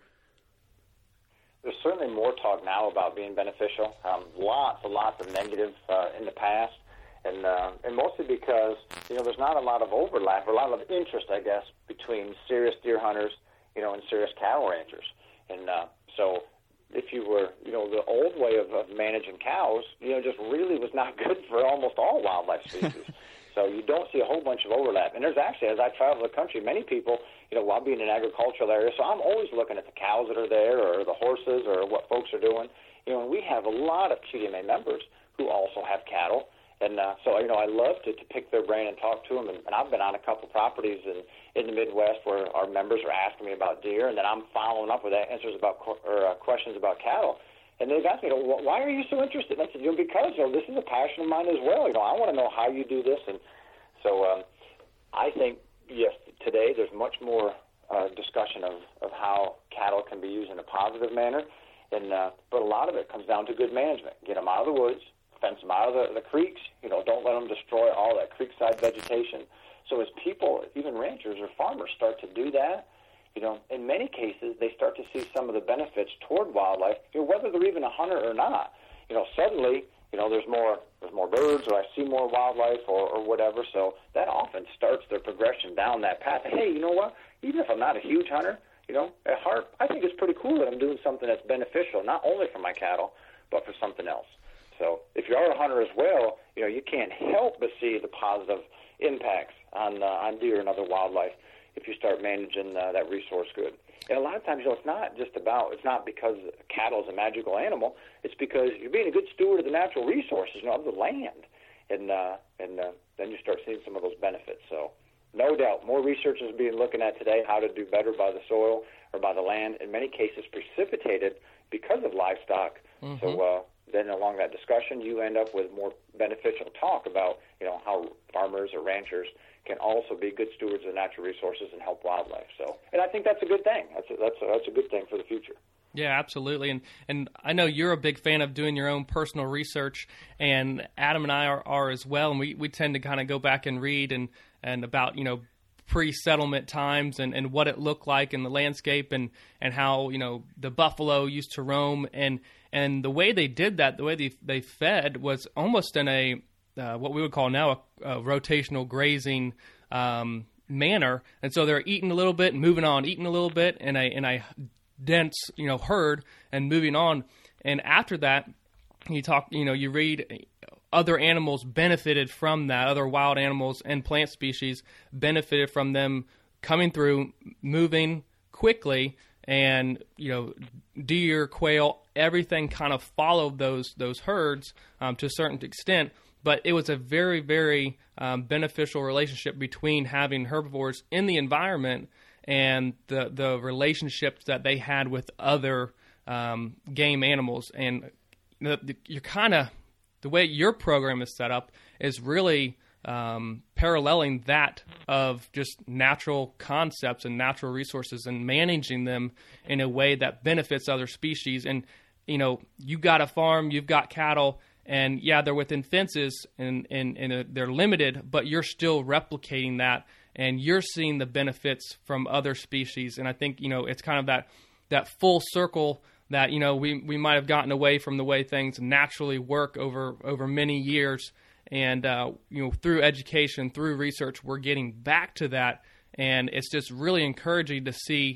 There's certainly more talk now about being beneficial. Um, lots and lots of negative uh, in the past, and uh, and mostly because, you know, there's not a lot of overlap, or a lot of interest, I guess, between serious deer hunters, you know, and serious cattle ranchers. And uh, so if you were, you know, the old way of, of managing cows, you know, just really was not good for almost all wildlife species. So you don't see a whole bunch of overlap. And there's actually, as I travel the country, many people, you know, while being in an agricultural area, so I'm always looking at the cows that are there, or the horses, or what folks are doing. You know, and we have a lot of Q D M A members who also have cattle. And uh, so, you know, I love to, to pick their brain and talk to them. And, and I've been on a couple properties in, in the Midwest where our members are asking me about deer, and then I'm following up with answers about or uh, questions about cattle. And they've asked me, you know, why are you so interested? And I said, you know, because, you know, this is a passion of mine as well. You know, I want to know how you do this. And so um, I think, yes, today there's much more uh, discussion of, of how cattle can be used in a positive manner. And uh, but a lot of it comes down to good management. Get them out of the woods, fence them out of the, the creeks. You know, don't let them destroy all that creekside vegetation. So as people, even ranchers or farmers, start to do that, you know, in many cases, they start to see some of the benefits toward wildlife, you know, whether they're even a hunter or not. You know, suddenly, you know, there's more there's more birds, or I see more wildlife, or, or whatever. So that often starts their progression down that path. Hey, you know what? Even if I'm not a huge hunter, you know, at heart, I think it's pretty cool that I'm doing something that's beneficial, not only for my cattle, but for something else. So if you are a hunter as well, you know, you can't help but see the positive impacts on uh, on deer and other wildlife if you start managing uh, that resource good. And a lot of times, you know, it's not just about, it's not because cattle is a magical animal. It's because you're being a good steward of the natural resources, you know, of the land. And uh, and uh, then you start seeing some of those benefits. So no doubt, more research is being looking at today, how to do better by the soil or by the land, in many cases precipitated because of livestock. Mm-hmm. So uh, then along that discussion, you end up with more beneficial talk about, you know, how farmers or ranchers can also be good stewards of natural resources and help wildlife. So, and I think that's a good thing. That's a, that's a, that's a good thing for the future. Yeah, absolutely. And and I know you're a big fan of doing your own personal research, and Adam and I are, are as well. And we, we tend to kind of go back and read and, and about, you know, pre-settlement times and, and what it looked like in the landscape, and, and how, you know, the buffalo used to roam. And, and the way they did that, the way they, they fed was almost in a Uh, what we would call now a, a rotational grazing um, manner, and so they're eating a little bit and moving on, eating a little bit in a in a dense, you know, herd, and moving on. And after that, you talk, you know, you read other animals benefited from that, other wild animals and plant species benefited from them coming through, moving quickly, and, you know, deer, quail, everything kind of followed those those herds um, to a certain extent. But it was a very, very um, beneficial relationship between having herbivores in the environment and the the relationships that they had with other um, game animals. And the, the, you're kind of, the way your program is set up is really um, paralleling that of just natural concepts and natural resources and managing them in a way that benefits other species. And, you know, you got a farm, you've got cattle, and yeah, they're within fences and, and, and uh, they're limited, but you're still replicating that, and you're seeing the benefits from other species. And I think, you know, it's kind of that, that full circle that, you know, we, we might have gotten away from the way things naturally work over, over many years. And, uh, you know, through education, through research, we're getting back to that. And it's just really encouraging to see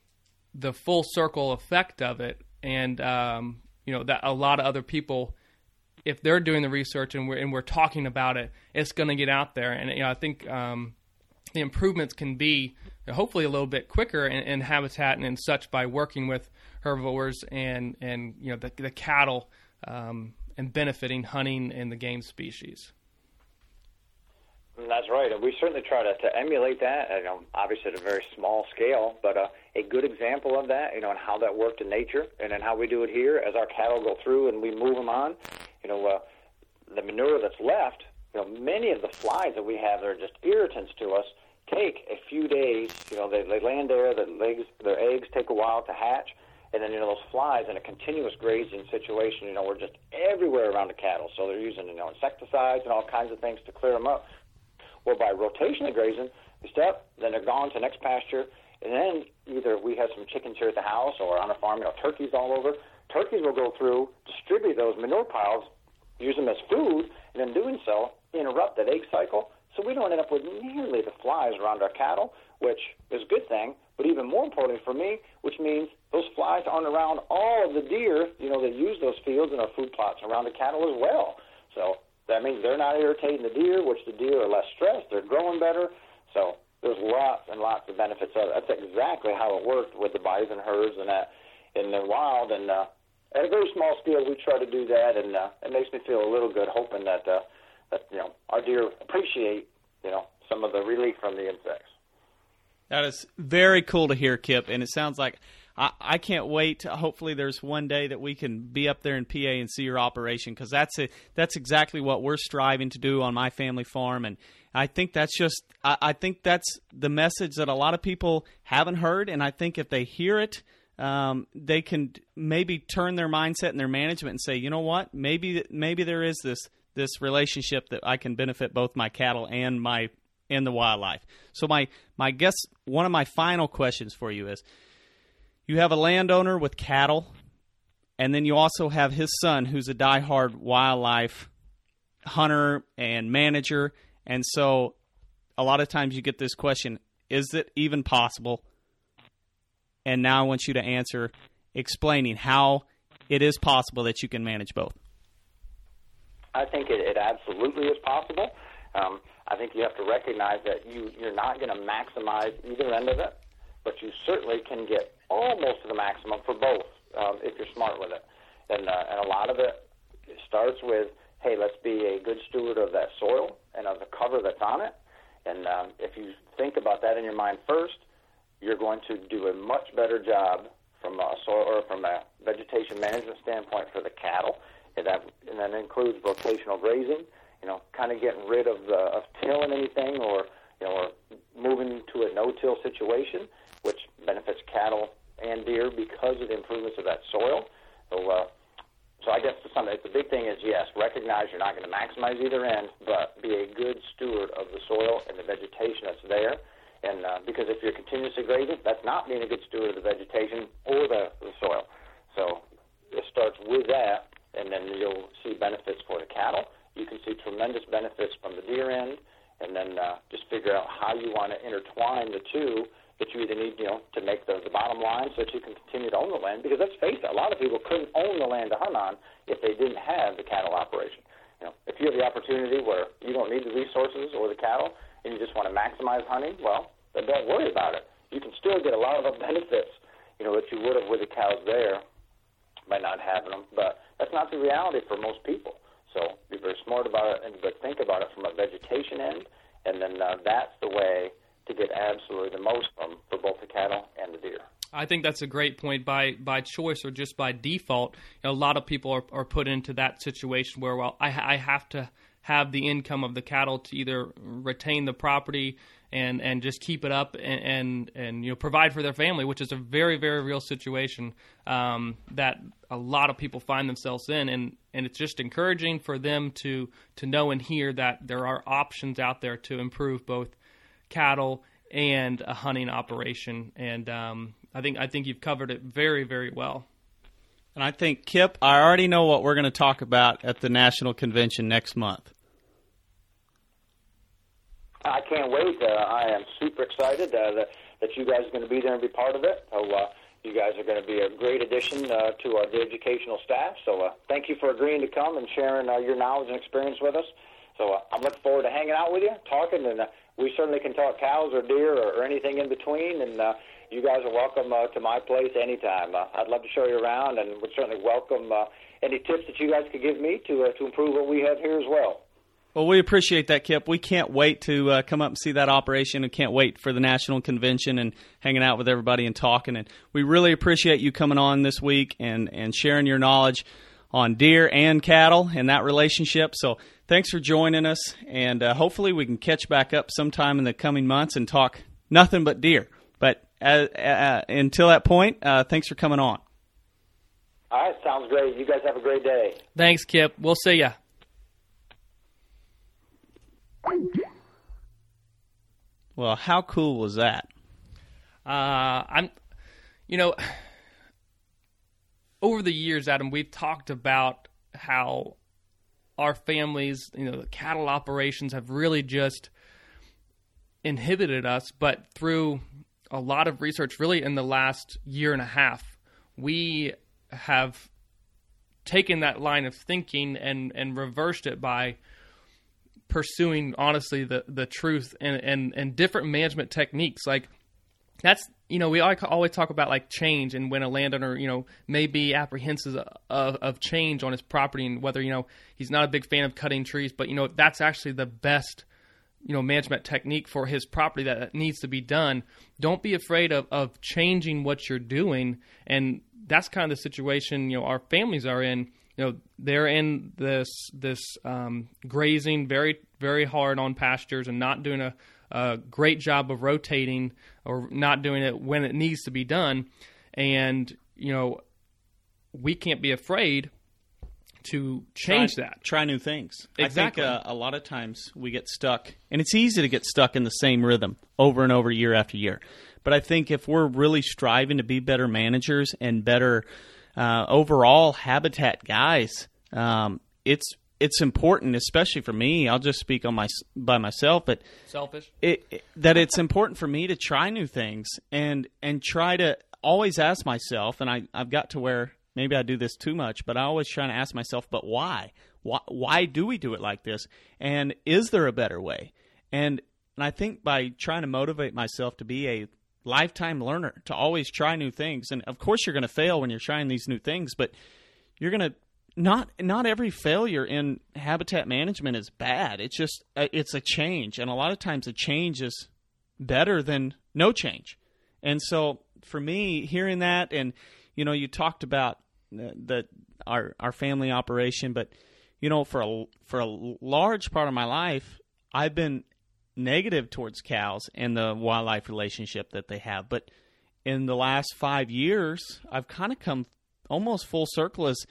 the full circle effect of it. And, um, you know, that a lot of other people, if they're doing the research and we're, and we're talking about it, it's going to get out there. And, you know, I think um, the improvements can be hopefully a little bit quicker in, in habitat and, and such by working with herbivores and, and you know, the, the cattle um, and benefiting hunting and the game species. That's right, and we certainly try to, to emulate that, you know, obviously at a very small scale, but uh, a good example of that, you know, and how that worked in nature, and then how we do it here as our cattle go through and we move them on. You know, uh, the manure that's left, you know, many of the flies that we have that are just irritants to us take a few days. You know, they, they land there, the legs, their eggs take a while to hatch, And then, you know, those flies in a continuous grazing situation, you know, were just everywhere around the cattle. So they're using, you know, insecticides and all kinds of things to clear them up. Well, by rotational grazing, you step, then they're gone to the next pasture, and then either we have some chickens here at the house or on a farm, you know, turkeys all over. Turkeys will go through, distribute those manure piles, use them as food, and in doing so, interrupt that egg cycle. So we don't end up with nearly the flies around our cattle, which is a good thing. But even more importantly for me, which means those flies aren't around all of the deer, you know, that use those fields and our food plots around the cattle as well. So that means they're not irritating the deer, which the deer are less stressed. They're growing better. So there's lots and lots of benefits of it. That's exactly how it worked with the bison herds and that in the wild. And uh, at a very small scale, we try to do that, and uh, it makes me feel a little good, hoping that uh, that you know our deer appreciate you know some of the relief from the insects. That is very cool to hear, Kip, and it sounds like I, I can't wait. To, hopefully, there's one day that we can be up there in P A and see your operation, because that's it. That's exactly what we're striving to do on my family farm, and I think that's just. I, I think that's the message that a lot of people haven't heard, and I think if they hear it, um, they can maybe turn their mindset and their management and say, you know what, maybe maybe there is this this relationship that I can benefit both my cattle and my and the wildlife. So my my guess, one of my final questions for you is: you have a landowner with cattle, and then you also have his son, who's a diehard wildlife hunter and manager. And so a lot of times you get this question, is it even possible? And now I want you to answer explaining how it is possible that you can manage both. I think it, it absolutely is possible. Um, I think you have to recognize that you, you're not going to maximize either end of it, but you certainly can get almost to the maximum for both um, if you're smart with it. And, uh, and a lot of it starts with, hey, let's be a good steward of that soil and of the cover that's on it. And um, if you think about that in your mind first, you're going to do a much better job from a soil or from a vegetation management standpoint for the cattle, and that and that includes rotational grazing. You know, kind of getting rid of the of tilling anything, or you know, or moving to a no-till situation, which benefits cattle and deer because of the improvements of that soil. So, uh, so I guess to some, the big thing is yes, recognize you're not going to maximize either end, but be a good steward of the soil and the vegetation that's there. And uh, because if you're continuously grazing, that's not being a good steward of the vegetation or the, the soil. So it starts with that, and then you'll see benefits for the cattle. You can see tremendous benefits from the deer end, and then uh, just figure out how you want to intertwine the two that you either need, you know, to make the, the bottom line so that you can continue to own the land. Because let's face it, a lot of people couldn't own the land to hunt on if they didn't have the cattle operation. You know, if you have the opportunity where you don't need the resources or the cattle and you just want to maximize hunting, well, then don't worry about it. You can still get a lot of the benefits, you know, that you would have with the cows there by not having them. But that's not the reality for most people. So be very smart about it, and but think about it from a vegetation end, and then uh, that's the way to get absolutely the most from for both the cattle and the deer. I think that's a great point. By by choice or just by default, you know, a lot of people are, are put into that situation where, well, I, I have to have the income of the cattle to either retain the property and, and just keep it up and, and, and you know provide for their family, which is a very, very real situation um, that a lot of people find themselves in. And, and it's just encouraging for them to, to know and hear that there are options out there to improve both cattle and a hunting operation. And um, I think I think you've covered it very, very well. And I think, Kip, I already know what we're going to talk about at the National Convention next month. I can't wait. Uh, I am super excited uh, that, that you guys are going to be there and be part of it. So uh, you guys are going to be a great addition uh, to our educational staff. So uh, thank you for agreeing to come and sharing uh, your knowledge and experience with us. So uh, I'm looking forward to hanging out with you, talking, and uh, we certainly can talk cows or deer or, or anything in between. And uh, you guys are welcome uh, to my place anytime. Uh, I'd love to show you around, and would certainly welcome uh, any tips that you guys could give me to uh, to improve what we have here as well. Well, we appreciate that, Kip. We can't wait to uh, come up and see that operation, and can't wait for the National Convention and hanging out with everybody and talking. And we really appreciate you coming on this week and, and sharing your knowledge on deer and cattle and that relationship. So thanks for joining us, and uh, hopefully we can catch back up sometime in the coming months and talk nothing but deer. But uh, uh, until that point, uh, thanks for coming on. All right, sounds great. You guys have a great day. Thanks, Kip. We'll see ya. Well, how cool was that? Uh, I'm, you know, over the years, Adam, we've talked about how our families, you know, the cattle operations have really just inhibited us. But through a lot of research, really in the last year and a half, we have taken that line of thinking and, and reversed it by pursuing, honestly, the, the truth and, and, and different management techniques. Like, that's, you know, we always talk about like change, and when a landowner, you know, may be apprehensive of, of change on his property, and whether, you know, he's not a big fan of cutting trees, but, you know, that's actually the best, you know, management technique for his property that needs to be done. Don't be afraid of, of changing what you're doing. And that's kind of the situation, you know, our families are in. You know, they're in this, this um, grazing very, very hard on pastures and not doing a, a great job of rotating, or not doing it when it needs to be done. And, you know, we can't be afraid to change try, that. Try new things. Exactly. I think uh, a lot of times we get stuck, and it's easy to get stuck in the same rhythm over and over, year after year. But I think if we're really striving to be better managers and better uh, overall habitat guys, um, it's it's important, especially for me. I'll just speak on my by myself, but selfish. It, it, that it's important for me to try new things and and try to always ask myself. And I I've got to where maybe I do this too much, but I always try to ask myself, but why? Why why do we do it like this? And is there a better way? And and I think by trying to motivate myself to be a lifetime learner, to always try new things, and of course you're going to fail when you're trying these new things, but you're going to Not not every failure in habitat management is bad. It's just uh, it's a change, and a lot of times a change is better than no change. And so for me, hearing that, and you know, you talked about the, the our our family operation, but you know, for a for a large part of my life, I've been negative towards cows and the wildlife relationship that they have. But in the last five years, I've kind of come almost full circle as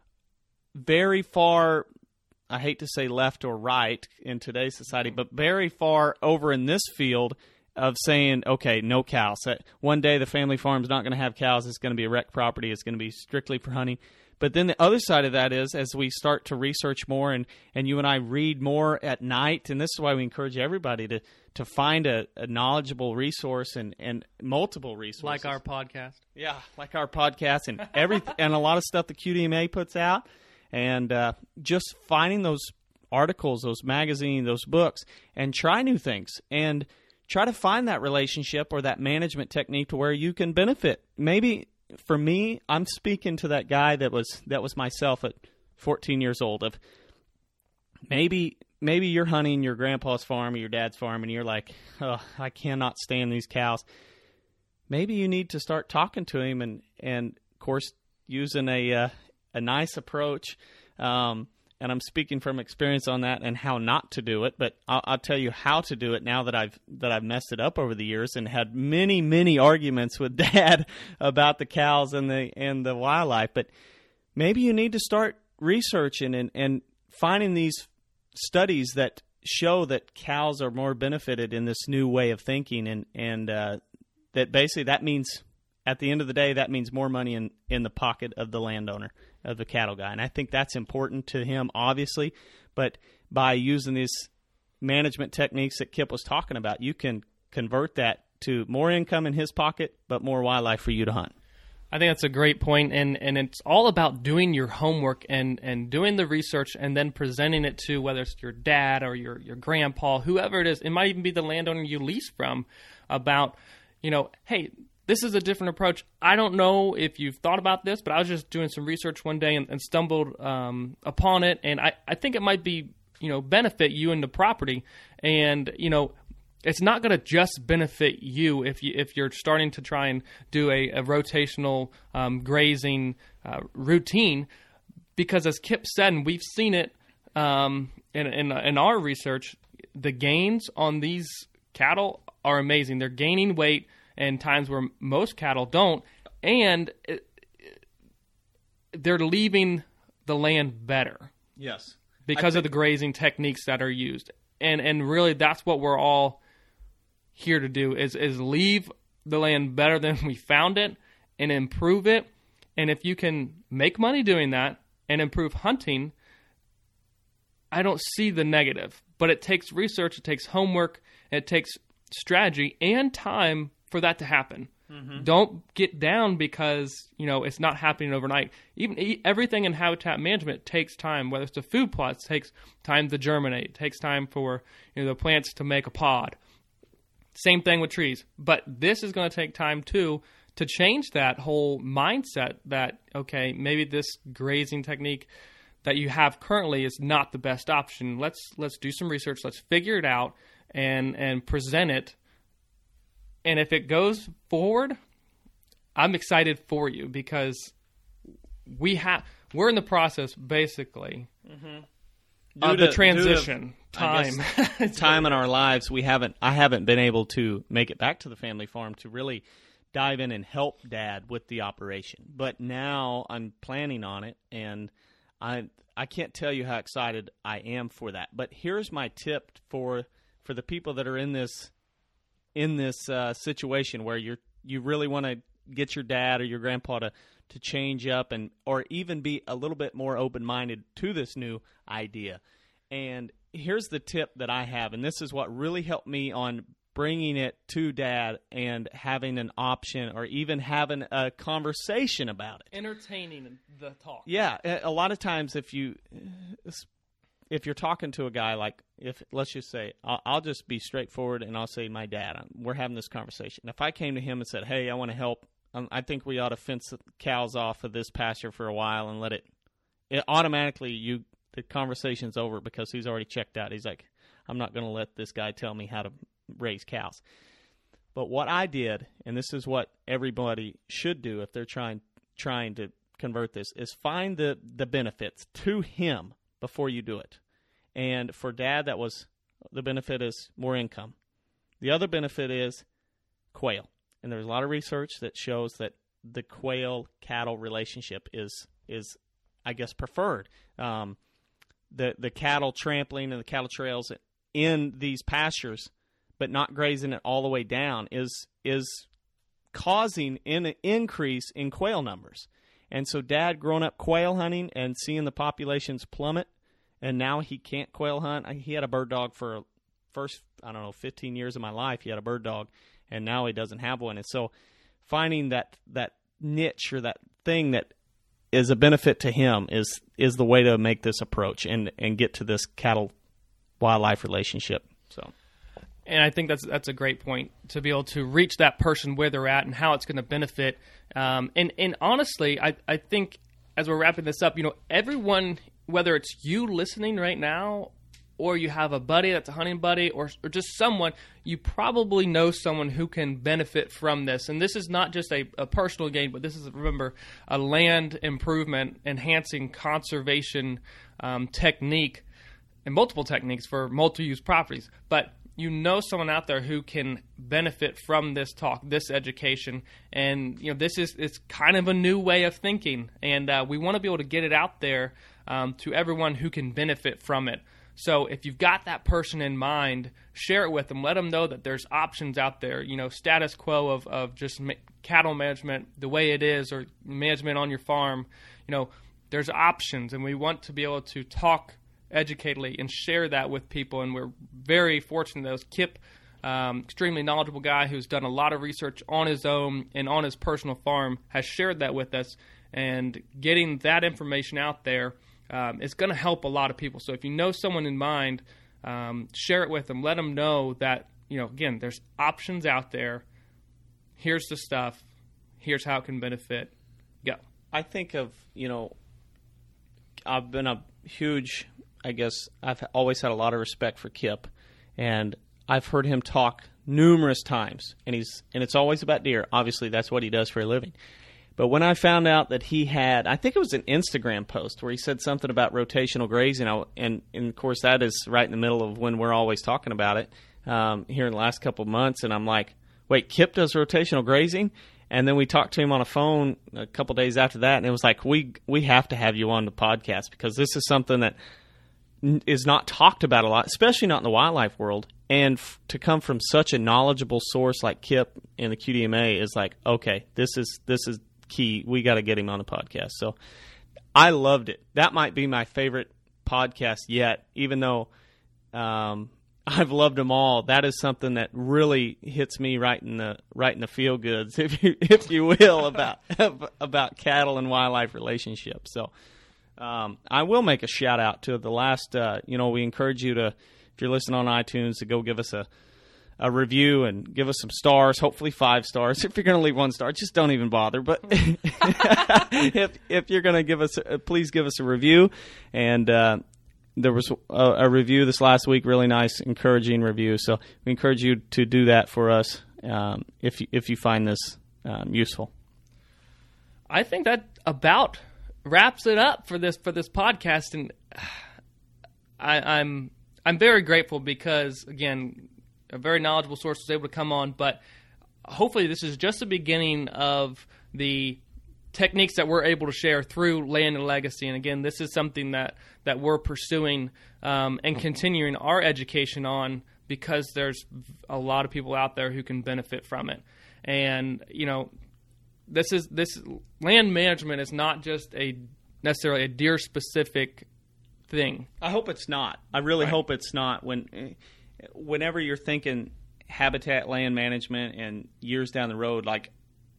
very far, I hate to say left or right in today's society, but very far over in this field of saying, okay, no cows. One day the family farm's not going to have cows. It's going to be a wreck property. It's going to be strictly for hunting. But then the other side of that is, as we start to research more, and, and you and I read more at night, and this is why we encourage everybody to, to find a, a knowledgeable resource and, and multiple resources. Like our podcast. Yeah, like our podcast and every and a lot of stuff the Q D M A puts out. And uh, just finding those articles, those magazines, those books, and try new things. And try to find that relationship or that management technique to where you can benefit. Maybe for me, I'm speaking to that guy that was that was myself at fourteen years old. Of maybe maybe you're hunting your grandpa's farm or your dad's farm, and you're like, oh, I cannot stand these cows. Maybe you need to start talking to him, and and of course using a uh, a nice approach, um, and I'm speaking from experience on that and how not to do it. But I'll, I'll tell you how to do it now that I've that I've messed it up over the years and had many many arguments with Dad about the cows and the and the wildlife. But maybe you need to start researching and, and finding these studies that show that cows are more benefited in this new way of thinking, and and uh, that basically that means at the end of the day that means more money in, in the pocket of the landowner, of the cattle guy. And I think that's important to him, obviously, but by using these management techniques that Kip was talking about, you can convert that to more income in his pocket, but more wildlife for you to hunt. I think that's a great point, and, and it's all about doing your homework and, and doing the research and then presenting it to, whether it's your dad or your, your grandpa, whoever it is. It might even be the landowner you lease from, about, you know, hey, this is a different approach. I don't know if you've thought about this, but I was just doing some research one day and, and stumbled um, upon it, and I, I think it might be, you know, benefit you and the property. And, you know, it's not going to just benefit you if you if you're starting to try and do a, a rotational um, grazing uh, routine, because as Kip said, and we've seen it um, in, in in our research, the gains on these cattle are amazing. They're gaining weight in times where most cattle don't, and it, they're leaving the land better. Yes. Because think- of the grazing techniques that are used. And and really that's what we're all here to do is is leave the land better than we found it and improve it. And if you can make money doing that and improve hunting, I don't see the negative. But it takes research, it takes homework, it takes strategy and time for that to happen. Mm-hmm. Don't get down because, you know, it's not happening overnight. Even everything in habitat management takes time. Whether it's the food plots, it takes time to germinate. It takes time for, you know, the plants to make a pod. Same thing with trees. But this is going to take time too to change that whole mindset that, okay, maybe this grazing technique that you have currently is not the best option. Let's let's do some research. Let's figure it out and and present it. And if it goes forward, I'm excited for you because we have we're in the process basically mm-hmm. of to, the transition to, time. time in our lives. We haven't. I haven't been able to make it back to the family farm to really dive in and help Dad with the operation. But now I'm planning on it, and I I can't tell you how excited I am for that. But here's my tip for for the people that are in this. in this uh, situation where you're you really want to get your dad or your grandpa to, to change up and or even be a little bit more open-minded to this new idea. And here's the tip that I have, and this is what really helped me on bringing it to Dad and having an option or even having a conversation about it. Entertaining the talk. Yeah, a lot of times if you if you're talking to a guy like, if let's just say, I'll, I'll just be straightforward and I'll say, my dad, we're having this conversation. If I came to him and said, hey, I want to help, um, I think we ought to fence the cows off of this pasture for a while and let it, it automatically, you the conversation's over because he's already checked out. He's like, I'm not going to let this guy tell me how to raise cows. But what I did, and this is what everybody should do if they're trying trying to convert this, is find the, the benefits to him before you do it. And for Dad, that was the benefit is more income. The other benefit is quail. And there's a lot of research that shows that the quail-cattle relationship is, is I guess, preferred. Um, the, the cattle trampling and the cattle trails in these pastures, but not grazing it all the way down, is is causing an increase in quail numbers. And so Dad growing up quail hunting and seeing the populations plummet, and now he can't quail hunt. He had a bird dog for first, I don't know, fifteen years of my life. He had a bird dog, and now he doesn't have one. And so finding that, that niche or that thing that is a benefit to him is is the way to make this approach and, and get to this cattle-wildlife relationship. So. And I think that's that's a great point, to be able to reach that person where they're at and how it's going to benefit. Um, and, and honestly, I, I think as we're wrapping this up, you know, everyone, whether it's you listening right now or you have a buddy that's a hunting buddy or, or just someone, you probably know someone who can benefit from this. And this is not just a, a personal gain, but this is, remember, a land improvement, enhancing conservation um, technique and multiple techniques for multi-use properties. But you know someone out there who can benefit from this talk, this education, and you know this is it's kind of a new way of thinking, and uh, we want to be able to get it out there um, to everyone who can benefit from it. So if you've got that person in mind, share it with them. Let them know that there's options out there. You know, status quo of of just ma- cattle management the way it is, or management on your farm. You know, there's options, and we want to be able to talk educatedly and share that with people. And we're very fortunate that Kip, um, extremely knowledgeable guy who's done a lot of research on his own and on his personal farm, has shared that with us. And getting that information out there um, is going to help a lot of people. So if you know someone in mind, um, share it with them. Let them know that, you know, again, there's options out there. Here's the stuff. Here's how it can benefit. Go. I think of, you know, I've been a huge... I guess I've always had a lot of respect for Kip, and I've heard him talk numerous times, and he's and it's always about deer. Obviously, that's what he does for a living. But when I found out that he had, I think it was an Instagram post where he said something about rotational grazing, and, and of course that is right in the middle of when we're always talking about it um, here in the last couple of months, and I'm like, wait, Kip does rotational grazing? And then we talked to him on a phone a couple days after that, and it was like, we we have to have you on the podcast because this is something that is not talked about a lot, especially not in the wildlife world. And f- to come from such a knowledgeable source like Kip in the Q D M A is like, okay, this is this is key. We got to get him on the podcast. So I loved it. That might be my favorite podcast yet, even though um, I've loved them all. That is something that really hits me right in the right in the feel goods, if you if you will, about about cattle and wildlife relationships. So. Um, I will make a shout out to the last, uh, you know, we encourage you to, if you're listening on iTunes, to go give us a, a review and give us some stars, hopefully five stars. If you're going to leave one star, just don't even bother. But if if you're going to give us, a, please give us a review. And uh, there was a, a review this last week, really nice, encouraging review. So we encourage you to do that for us um, if you, if you find this um, useful. I think that about wraps it up for this for this podcast, and I, I'm I'm very grateful because, again, a very knowledgeable source was able to come on, but hopefully this is just the beginning of the techniques that we're able to share through Land and Legacy. And again, this is something that, that we're pursuing um, and continuing our education on because there's a lot of people out there who can benefit from it. And, you know, This is this land management is not just a necessarily a deer specific thing. I hope it's not. I really Right. hope it's not. When, whenever you're thinking habitat land management and years down the road, like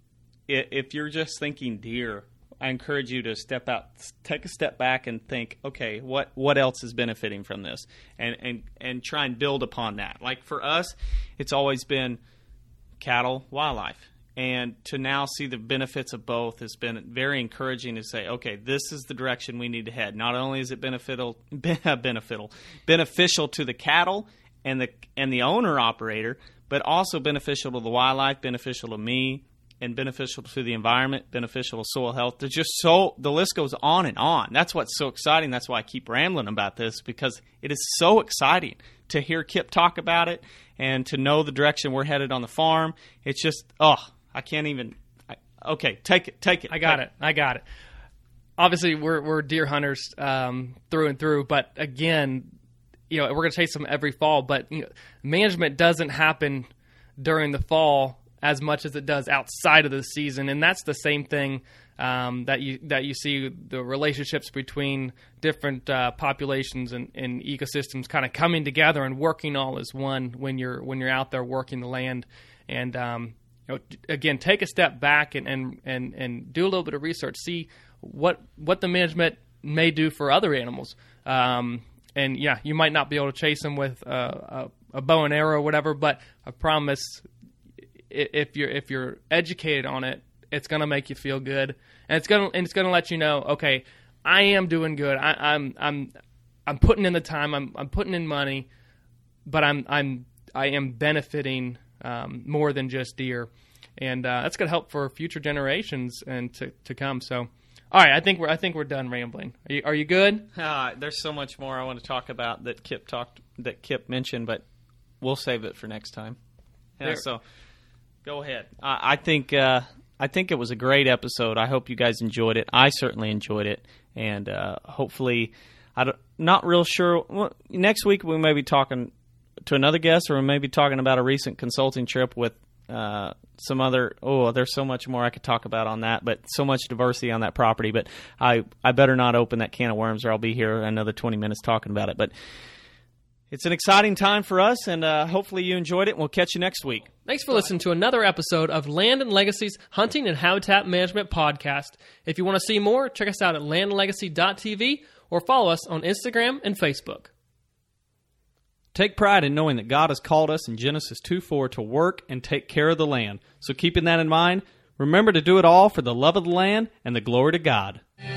if you're just thinking deer, I encourage you to step out, take a step back, and think, okay, what what else is benefiting from this, and and and try and build upon that. Like for us, it's always been cattle, wildlife. And to now see the benefits of both has been very encouraging to say, okay, this is the direction we need to head. Not only is it beneficial, beneficial, beneficial to the cattle and the and the owner operator, but also beneficial to the wildlife, beneficial to me, and beneficial to the environment, beneficial to soil health. There's just so the list goes on and on. That's what's so exciting. That's why I keep rambling about this, because it is so exciting to hear Kip talk about it and to know the direction we're headed on the farm. It's just, oh. I can't even. I, okay, take it, take it. I got take it. I got it. Obviously, we're we're deer hunters um, through and through. But again, you know, we're going to chase them every fall. But you know, management doesn't happen during the fall as much as it does outside of the season, and that's the same thing um, that you that you see the relationships between different uh, populations and, and ecosystems kind of coming together and working all as one when you're when you're out there working the land. And um, you know, again, take a step back and, and, and, and do a little bit of research. See what what the management may do for other animals. Um, and yeah, you might not be able to chase them with a, a, a bow and arrow or whatever, but I promise, if you're if you're educated on it, it's gonna make you feel good, and it's gonna and it's gonna let you know, okay, I am doing good. I, I'm I'm I'm putting in the time. I'm I'm putting in money, but I'm I'm I am benefiting. Um, more than just deer, and uh, that's going to help for future generations and to, to come. So, all right, I think we're I think we're done rambling. Are you, are you good? Uh, there's so much more I want to talk about that Kip talked that Kip mentioned, but we'll save it for next time. Yeah, There. so go ahead. I, I think uh, I think it was a great episode. I hope you guys enjoyed it. I certainly enjoyed it, and uh, hopefully, I don't, not real sure. Well, next week we may be talking to another guest, or we may be talking about a recent consulting trip with uh, some other. Oh, there's so much more I could talk about on that, but so much diversity on that property. But I, I better not open that can of worms, or I'll be here another twenty minutes talking about it. But it's an exciting time for us, and uh, hopefully you enjoyed it. And we'll catch you next week. Thanks for listening to another episode of Land and Legacy's Hunting and Habitat Management Podcast. If you want to see more, check us out at land and legacy dot t v or follow us on Instagram and Facebook. Take pride in knowing that God has called us in Genesis two four to work and take care of the land. So keeping that in mind, remember to do it all for the love of the land and the glory to God.